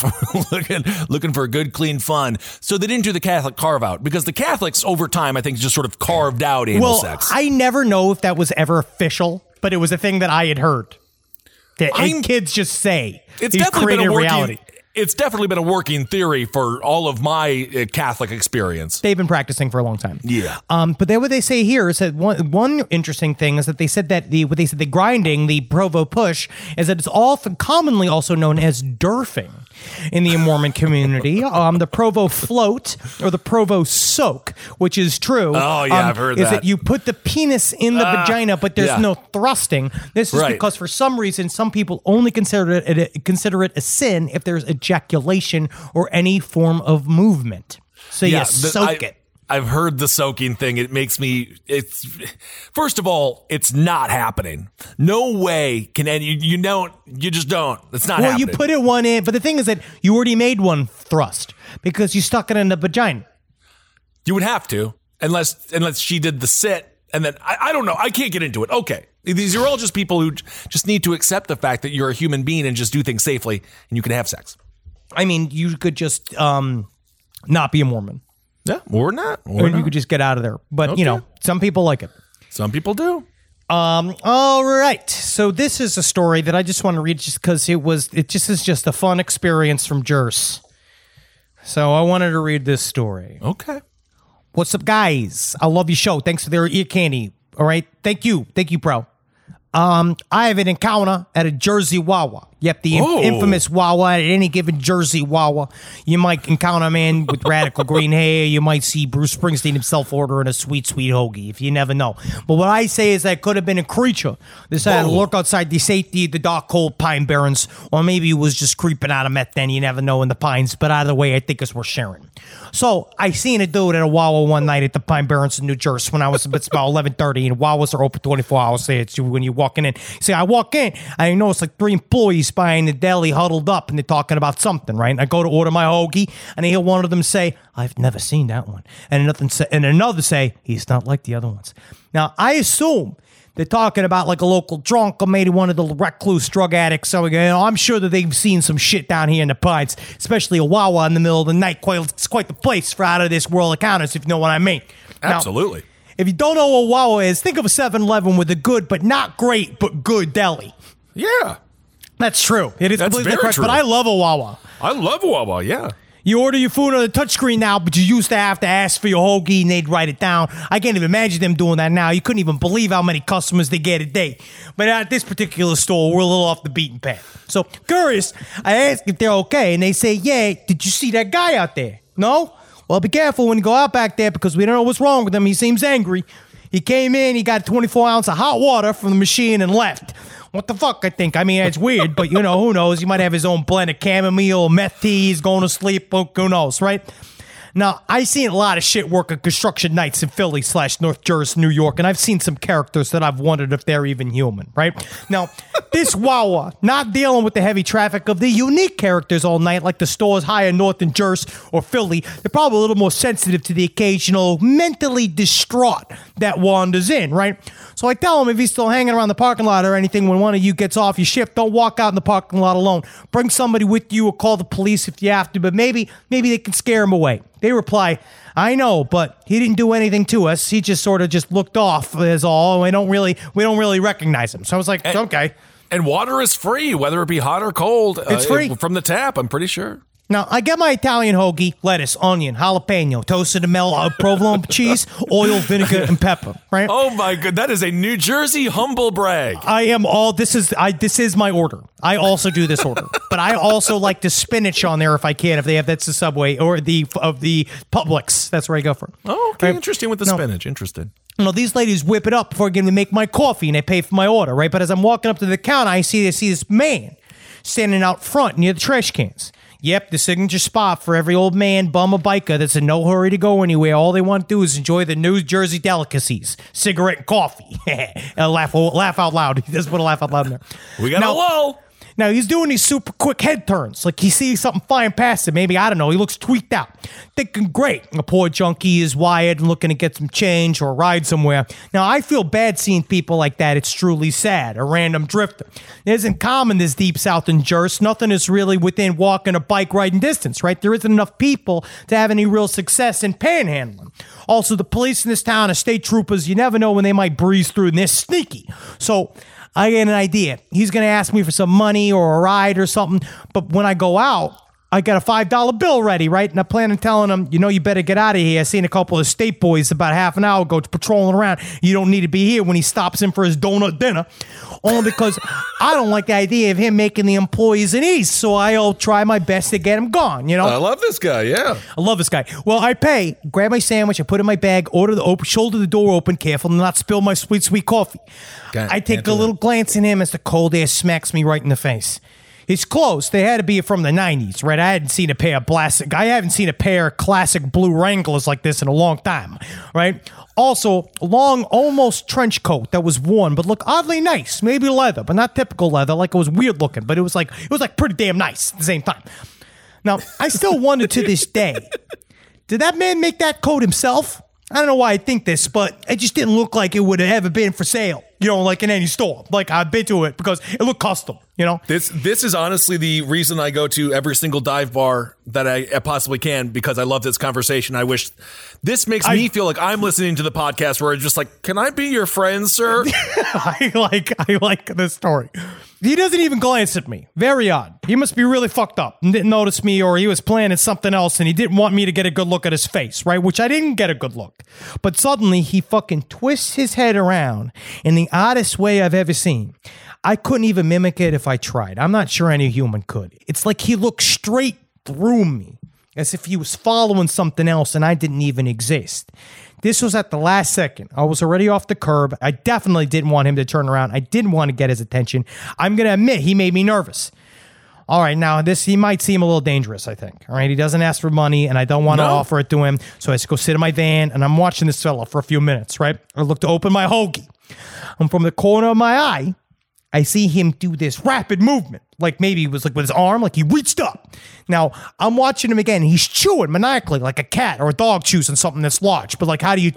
for good, clean fun. So they didn't do the Catholic carve out because the Catholics over time, I think, just sort of carved out anal sex. I never know if that was ever official, but it was a thing that I had heard. That kids just say. It's definitely been a reality. It's definitely been a working theory for all of my Catholic experience. They've been practicing for a long time. Yeah. But then what they say here is that one interesting thing is that they said that the grinding, the Provo push, is that it's often commonly also known as derfing in the Mormon community. The Provo float or the Provo soak, which is true. Oh, yeah, I've heard that. Is that you put the penis in the vagina, but there's no thrusting. This is because for some reason, some people only consider it a sin if there's ejaculation or any form of movement. So you soak it. I've heard the soaking thing. It makes me, first of all, it's not happening. No way can you just don't. It's not happening. Well, you put it one in, but the thing is that you already made one thrust because you stuck it in the vagina. You would have to, unless she did the sit, and then, I don't know. I can't get into it. Okay. These are all just people who just need to accept the fact that you're a human being and just do things safely, and you can have sex. I mean, you could just not be a Mormon. Yeah, or not. Or you could just get out of there. But, some people like it. Some people do. All right. So this is a story that I just want to read just because it just is just a fun experience from Jers. So I wanted to read this story. Okay. What's up, guys? I love your show. Thanks for their ear candy. All right. Thank you, bro. I have an encounter at a Jersey Wawa. Yep, the infamous Wawa. At any given Jersey Wawa, you might encounter a man with radical green hair. You might see Bruce Springsteen himself ordering a sweet, sweet hoagie, if you never know. But what I say is that could have been a creature decided to lurk outside the safety of the dark, cold Pine Barrens, or maybe it was just creeping out of meth then. You never know in the Pines. But either way, I think it's worth sharing. So I seen a dude at a Wawa one night at the Pine Barrens in New Jersey when I was it's about 11:30, and Wawas are open 24 hours. Say it's when you're walking in. See, I walk in, I notice like 3 employees behind the deli huddled up, and they're talking about something, right? And I go to order my hoagie, and I hear one of them say, "I've never seen that one," and another say, "He's not like the other ones." Now I assume they're talking about like a local drunk or maybe one of the recluse drug addicts. So I'm sure that they've seen some shit down here in the Pines, especially a Wawa in the middle of the night. It's quite the place for out of this world encounters, if you know what I mean. Absolutely. Now, if you don't know what Wawa is, think of a 7-Eleven with a good but not great but good deli. Yeah. That's true. It is completely correct, true. but I love a Wawa. I love Wawa, yeah. You order your food on the touchscreen now, but you used to have to ask for your hoagie and they'd write it down. I can't even imagine them doing that now. You couldn't even believe how many customers they get a day. But at this particular store, we're a little off the beaten path. So, curious, I ask if they're okay, and they say, "Yeah, did you see that guy out there?" "No?" "Well, be careful when you go out back there because we don't know what's wrong with him. He seems angry. He came in, he got 24 ounce of hot water from the machine and left." What the fuck, I think. I mean, it's weird, but, who knows? He might have his own blend of chamomile, meth tea, he's going to sleep, who knows, right? Now, I've seen a lot of shit work at construction nights in Philly / North Jersey, New York, and I've seen some characters that I've wondered if they're even human, right? Now, this Wawa, not dealing with the heavy traffic of the unique characters all night, like the stores higher north in Jersey or Philly, they're probably a little more sensitive to the occasional mentally distraught that wanders in, right? So I tell him if he's still hanging around the parking lot or anything, when one of you gets off your shift, don't walk out in the parking lot alone. Bring somebody with you or call the police if you have to, but maybe they can scare him away. They reply, "I know, but he didn't do anything to us. He just sort of just looked off is all. We don't really recognize him." So I was like, okay. And water is free, whether it be hot or cold. It's free from the tap, I'm pretty sure. Now, I get my Italian hoagie, lettuce, onion, jalapeno, toasted provolone cheese, oil, vinegar, and pepper, right? Oh my god, that is a New Jersey humble brag. This is my order. I also do this order. But I also like the spinach on there if I can, that's the Subway or the Publix. That's where I go for. Oh, okay, Right? interesting with the spinach. Interesting. These ladies whip it up before getting to make my coffee and they pay for my order, right? But as I'm walking up to the counter, I see this man standing out front near the trash cans. Yep, the signature spot for every old man, bum, or biker that's in no hurry to go anywhere. All they want to do is enjoy the New Jersey delicacies, cigarette and coffee. And laugh out loud. He just put a laugh out loud in there. We got a lull. Now, he's doing these super quick head turns. Like he sees something flying past him. Maybe, I don't know, he looks tweaked out. Thinking, great, a poor junkie is wired and looking to get some change or a ride somewhere. Now, I feel bad seeing people like that. It's truly sad. A random drifter. It isn't common this deep south in Jersey. Nothing is really within walking or bike riding distance, right? There isn't enough people to have any real success in panhandling. Also, the police in this town are state troopers. You never know when they might breeze through, and they're sneaky. So I get an idea. He's going to ask me for some money or a ride or something. But when I go out, I got a $5 bill ready, right? And I plan on telling him, you better get out of here. I seen a couple of state boys about half an hour ago patrolling around. You don't need to be here when he stops in for his donut dinner. Only because I don't like the idea of him making the employees an ease. So I'll try my best to get him gone, I love this guy, yeah. I love this guy. Well, I pay, grab my sandwich, I put it in my bag, shoulder the door open, careful to not spill my sweet, sweet coffee. I take a little glance at him as the cold air smacks me right in the face. His clothes, they had to be from the 90s, right? I haven't seen a pair of classic blue Wranglers like this in a long time, right? Also, long, almost trench coat that was worn, but looked oddly nice. Maybe leather, but not typical leather. Like it was weird looking, but it was like pretty damn nice at the same time. Now, I still wonder to this day, did that man make that coat himself? I don't know why I think this, but it just didn't look like it would have ever been for sale, like in any store. Like I've been to it because it looked custom, This is honestly the reason I go to every single dive bar that I possibly can, because I love this conversation. I wish this makes me feel like I'm listening to the podcast where it's just like, can I be your friend, sir? I like this story. He doesn't even glance at me. Very odd. He must be really fucked up and didn't notice me, or he was planning something else and he didn't want me to get a good look at his face, right? Which I didn't get a good look. But suddenly he fucking twists his head around in the oddest way I've ever seen. I couldn't even mimic it if I tried. I'm not sure any human could. It's like he looked straight through me, as if he was following something else and I didn't even exist. This was at the last second. I was already off the curb. I definitely didn't want him to turn around. I didn't want to get his attention. I'm going to admit he made me nervous. All right, now he might seem a little dangerous, I think. All right, he doesn't ask for money and I don't want to offer it to him. So I just go sit in my van and I'm watching this fella for a few minutes, right? I look to open my hoagie. And from the corner of my eye, I see him do this rapid movement. Like maybe it was like with his arm, like he reached up. Now, I'm watching him again. He's chewing maniacally like a cat or a dog chews on something that's large. But like how you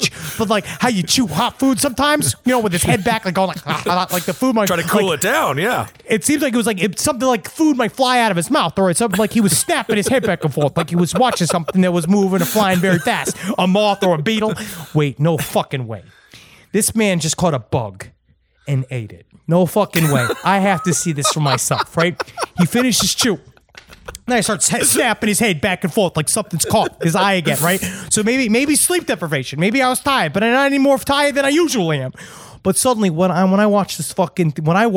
chew hot food sometimes, with his head back, like going like the food might try to cool it down, yeah. It seems like it was like something like food might fly out of his mouth, or something like he was snapping his head back and forth, like he was watching something that was moving or flying very fast. A moth or a beetle. Wait, no fucking way. This man just caught a bug and ate it. No fucking way. I have to see this for myself, right? He finishes chew. Then I start snapping his head back and forth like something's caught his eye again, right? So maybe sleep deprivation. Maybe I was tired, but I'm not any more tired than I usually am. But suddenly, when I watch this fucking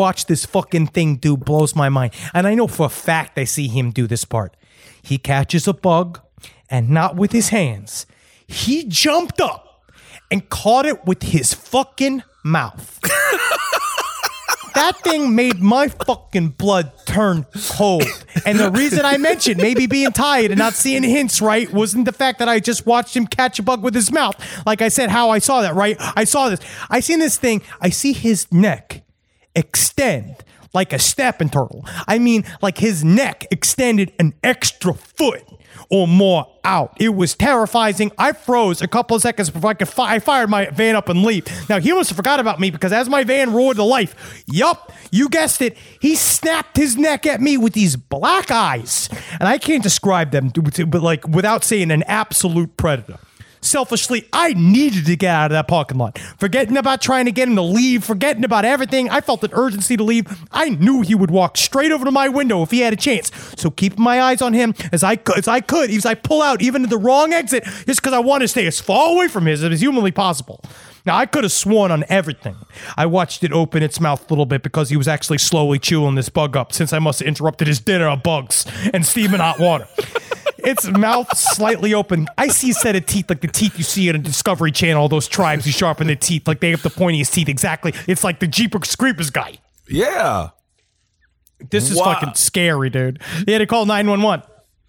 thing do, blows my mind. And I know for a fact I see him do this part. He catches a bug, and not with his hands. He jumped up and caught it with his fucking mouth. That thing made my fucking blood turn cold. And the reason I mentioned maybe being tired and not seeing hints right wasn't the fact that I just watched him catch a bug with his mouth. Like I said, how I saw that, right? I saw this. I seen this thing. I see his neck extend like a snapping turtle. I mean, like his neck extended an extra foot or more out. It was terrifying. I froze a couple of seconds before I fired my van up and leave. Now, he must have forgot about me because as my van roared to life, yup, you guessed it, he snapped his neck at me with these black eyes. And I can't describe them, but like without saying an absolute predator. selfishly, I needed to get out of that parking lot. Forgetting about trying to get him to leave, forgetting about everything. I felt an urgency to leave. I knew he would walk straight over to my window if he had a chance. So keeping my eyes on him as I could, as I pull out even to the wrong exit, just because I want to stay as far away from him as humanly possible. Now, I could have sworn on everything. I watched it open its mouth a little bit because he was actually slowly chewing this bug up, since I must have interrupted his dinner of bugs and steaming hot water. Its mouth slightly open. I see a set of teeth like the teeth you see on a Discovery Channel, those tribes who sharpen their teeth, like they have the pointiest teeth. Exactly. It's like the Jeepers Creepers guy. Yeah. This is fucking scary, dude. You had to call 911.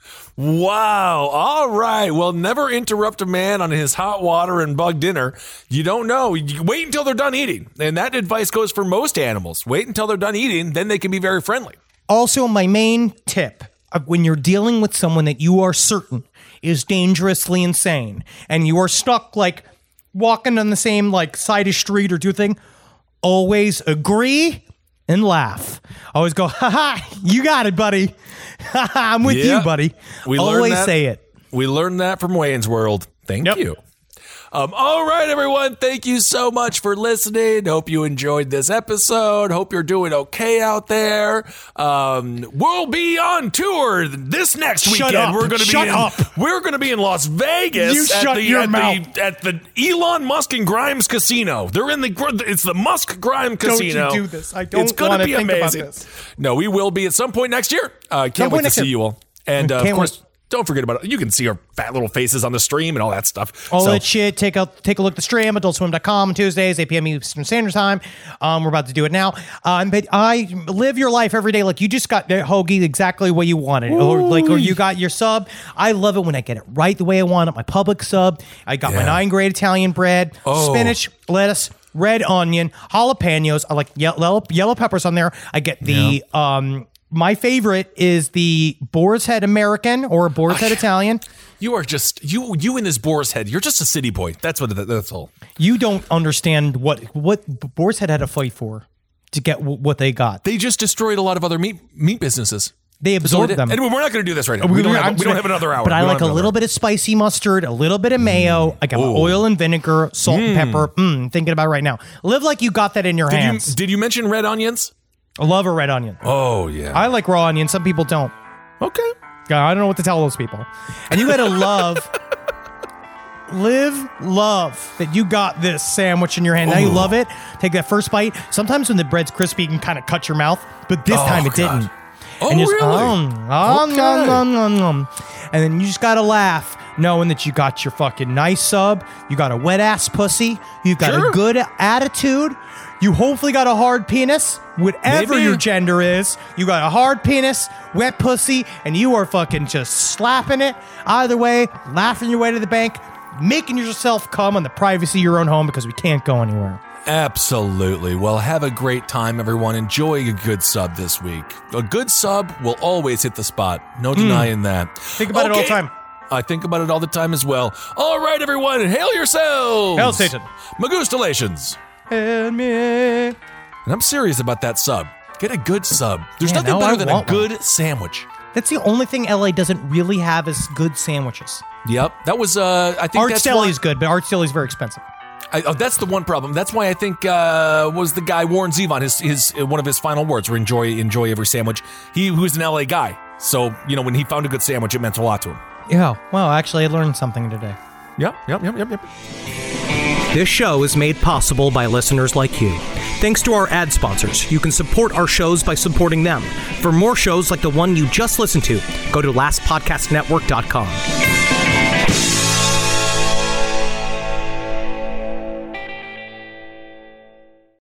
Wow. All right. Well, never interrupt a man on his hot water and bug dinner. You don't know. You wait until they're done eating. And that advice goes for most animals. Wait until they're done eating, then they can be very friendly. Also, my main tip of when you're dealing with someone that you are certain is dangerously insane and you are stuck like walking on the same like side of street or do thing, always agree and laugh. Always go, ha, you got it, buddy. I'm with you, buddy. Always say it. We learned that from Wayne's World. Thank you. All right, everyone. Thank you so much for listening. Hope you enjoyed this episode. Hope you're doing okay out there. We'll be on tour this next weekend. We're going to be in Las Vegas at the Elon Musk and Grimes Casino. It's the Musk Grimes Casino. Don't you do this. I don't want to think amazing. About this. No, we will be at some point next year. Can't wait to see you all. And of course, don't forget about it. You can see our fat little faces on the stream and all that stuff. All that shit. Take a look at the stream, adultswim.com on Tuesdays, 8 p.m. Eastern Standard Time. We're about to do it now. But I live your life every day like you just got the hoagie exactly what you wanted. Or you got your sub. I love it when I get it right the way I want it. My public sub. I got my 9-grade Italian bread, spinach, lettuce, red onion, jalapenos. I like yellow peppers on there. I get the... my favorite is the Boar's Head American or Boar's Head Italian. You are just you in this Boar's Head. You're just a city boy. That's all. You don't understand what Boar's Head had to fight for to get what they got. They just destroyed a lot of other meat businesses. They absorbed them. Anyway, we're not going to do this right now. We don't have another hour. But I like a little bit of spicy mustard, a little bit of mayo. I got oil and vinegar, salt and pepper. Thinking about it right now. Live like you got that in your hands. Did you mention red onions? I love a red onion. Oh, yeah. I like raw onion. Some people don't. Okay. I don't know what to tell those people. And you got to love that you got this sandwich in your hand. Now you love it. Take that first bite. Sometimes when the bread's crispy, you can kind of cut your mouth. But this time it didn't. Oh, and just, really? And then you just got to laugh knowing that you got your fucking nice sub. You got a wet-ass pussy. You've got a good attitude. You hopefully got a hard penis, whatever your gender is. You got a hard penis, wet pussy, and you are fucking just slapping it. Either way, laughing your way to the bank, making yourself come on the privacy of your own home because we can't go anywhere. Absolutely. Well, have a great time, everyone. Enjoy a good sub this week. A good sub will always hit the spot. No denying that. Think about it all the time. I think about it all the time as well. All right, everyone. Hail yourselves. Hail Satan. Magustalations. Help me. And I'm serious about that sub. Get a good sub. There's nothing better than a good sandwich. That's the only thing LA doesn't really have is good sandwiches. Yep. That was, I think Art's Deli is good, but Art's Deli is very expensive. That's the one problem. That's why I think was the guy Warren Zevon, his one of his final words were enjoy every sandwich. He was an LA guy. So, when he found a good sandwich, it meant a lot to him. Yeah. Well, actually, I learned something today. Yep. This show is made possible by listeners like you. Thanks to our ad sponsors, you can support our shows by supporting them. For more shows like the one you just listened to, go to lastpodcastnetwork.com.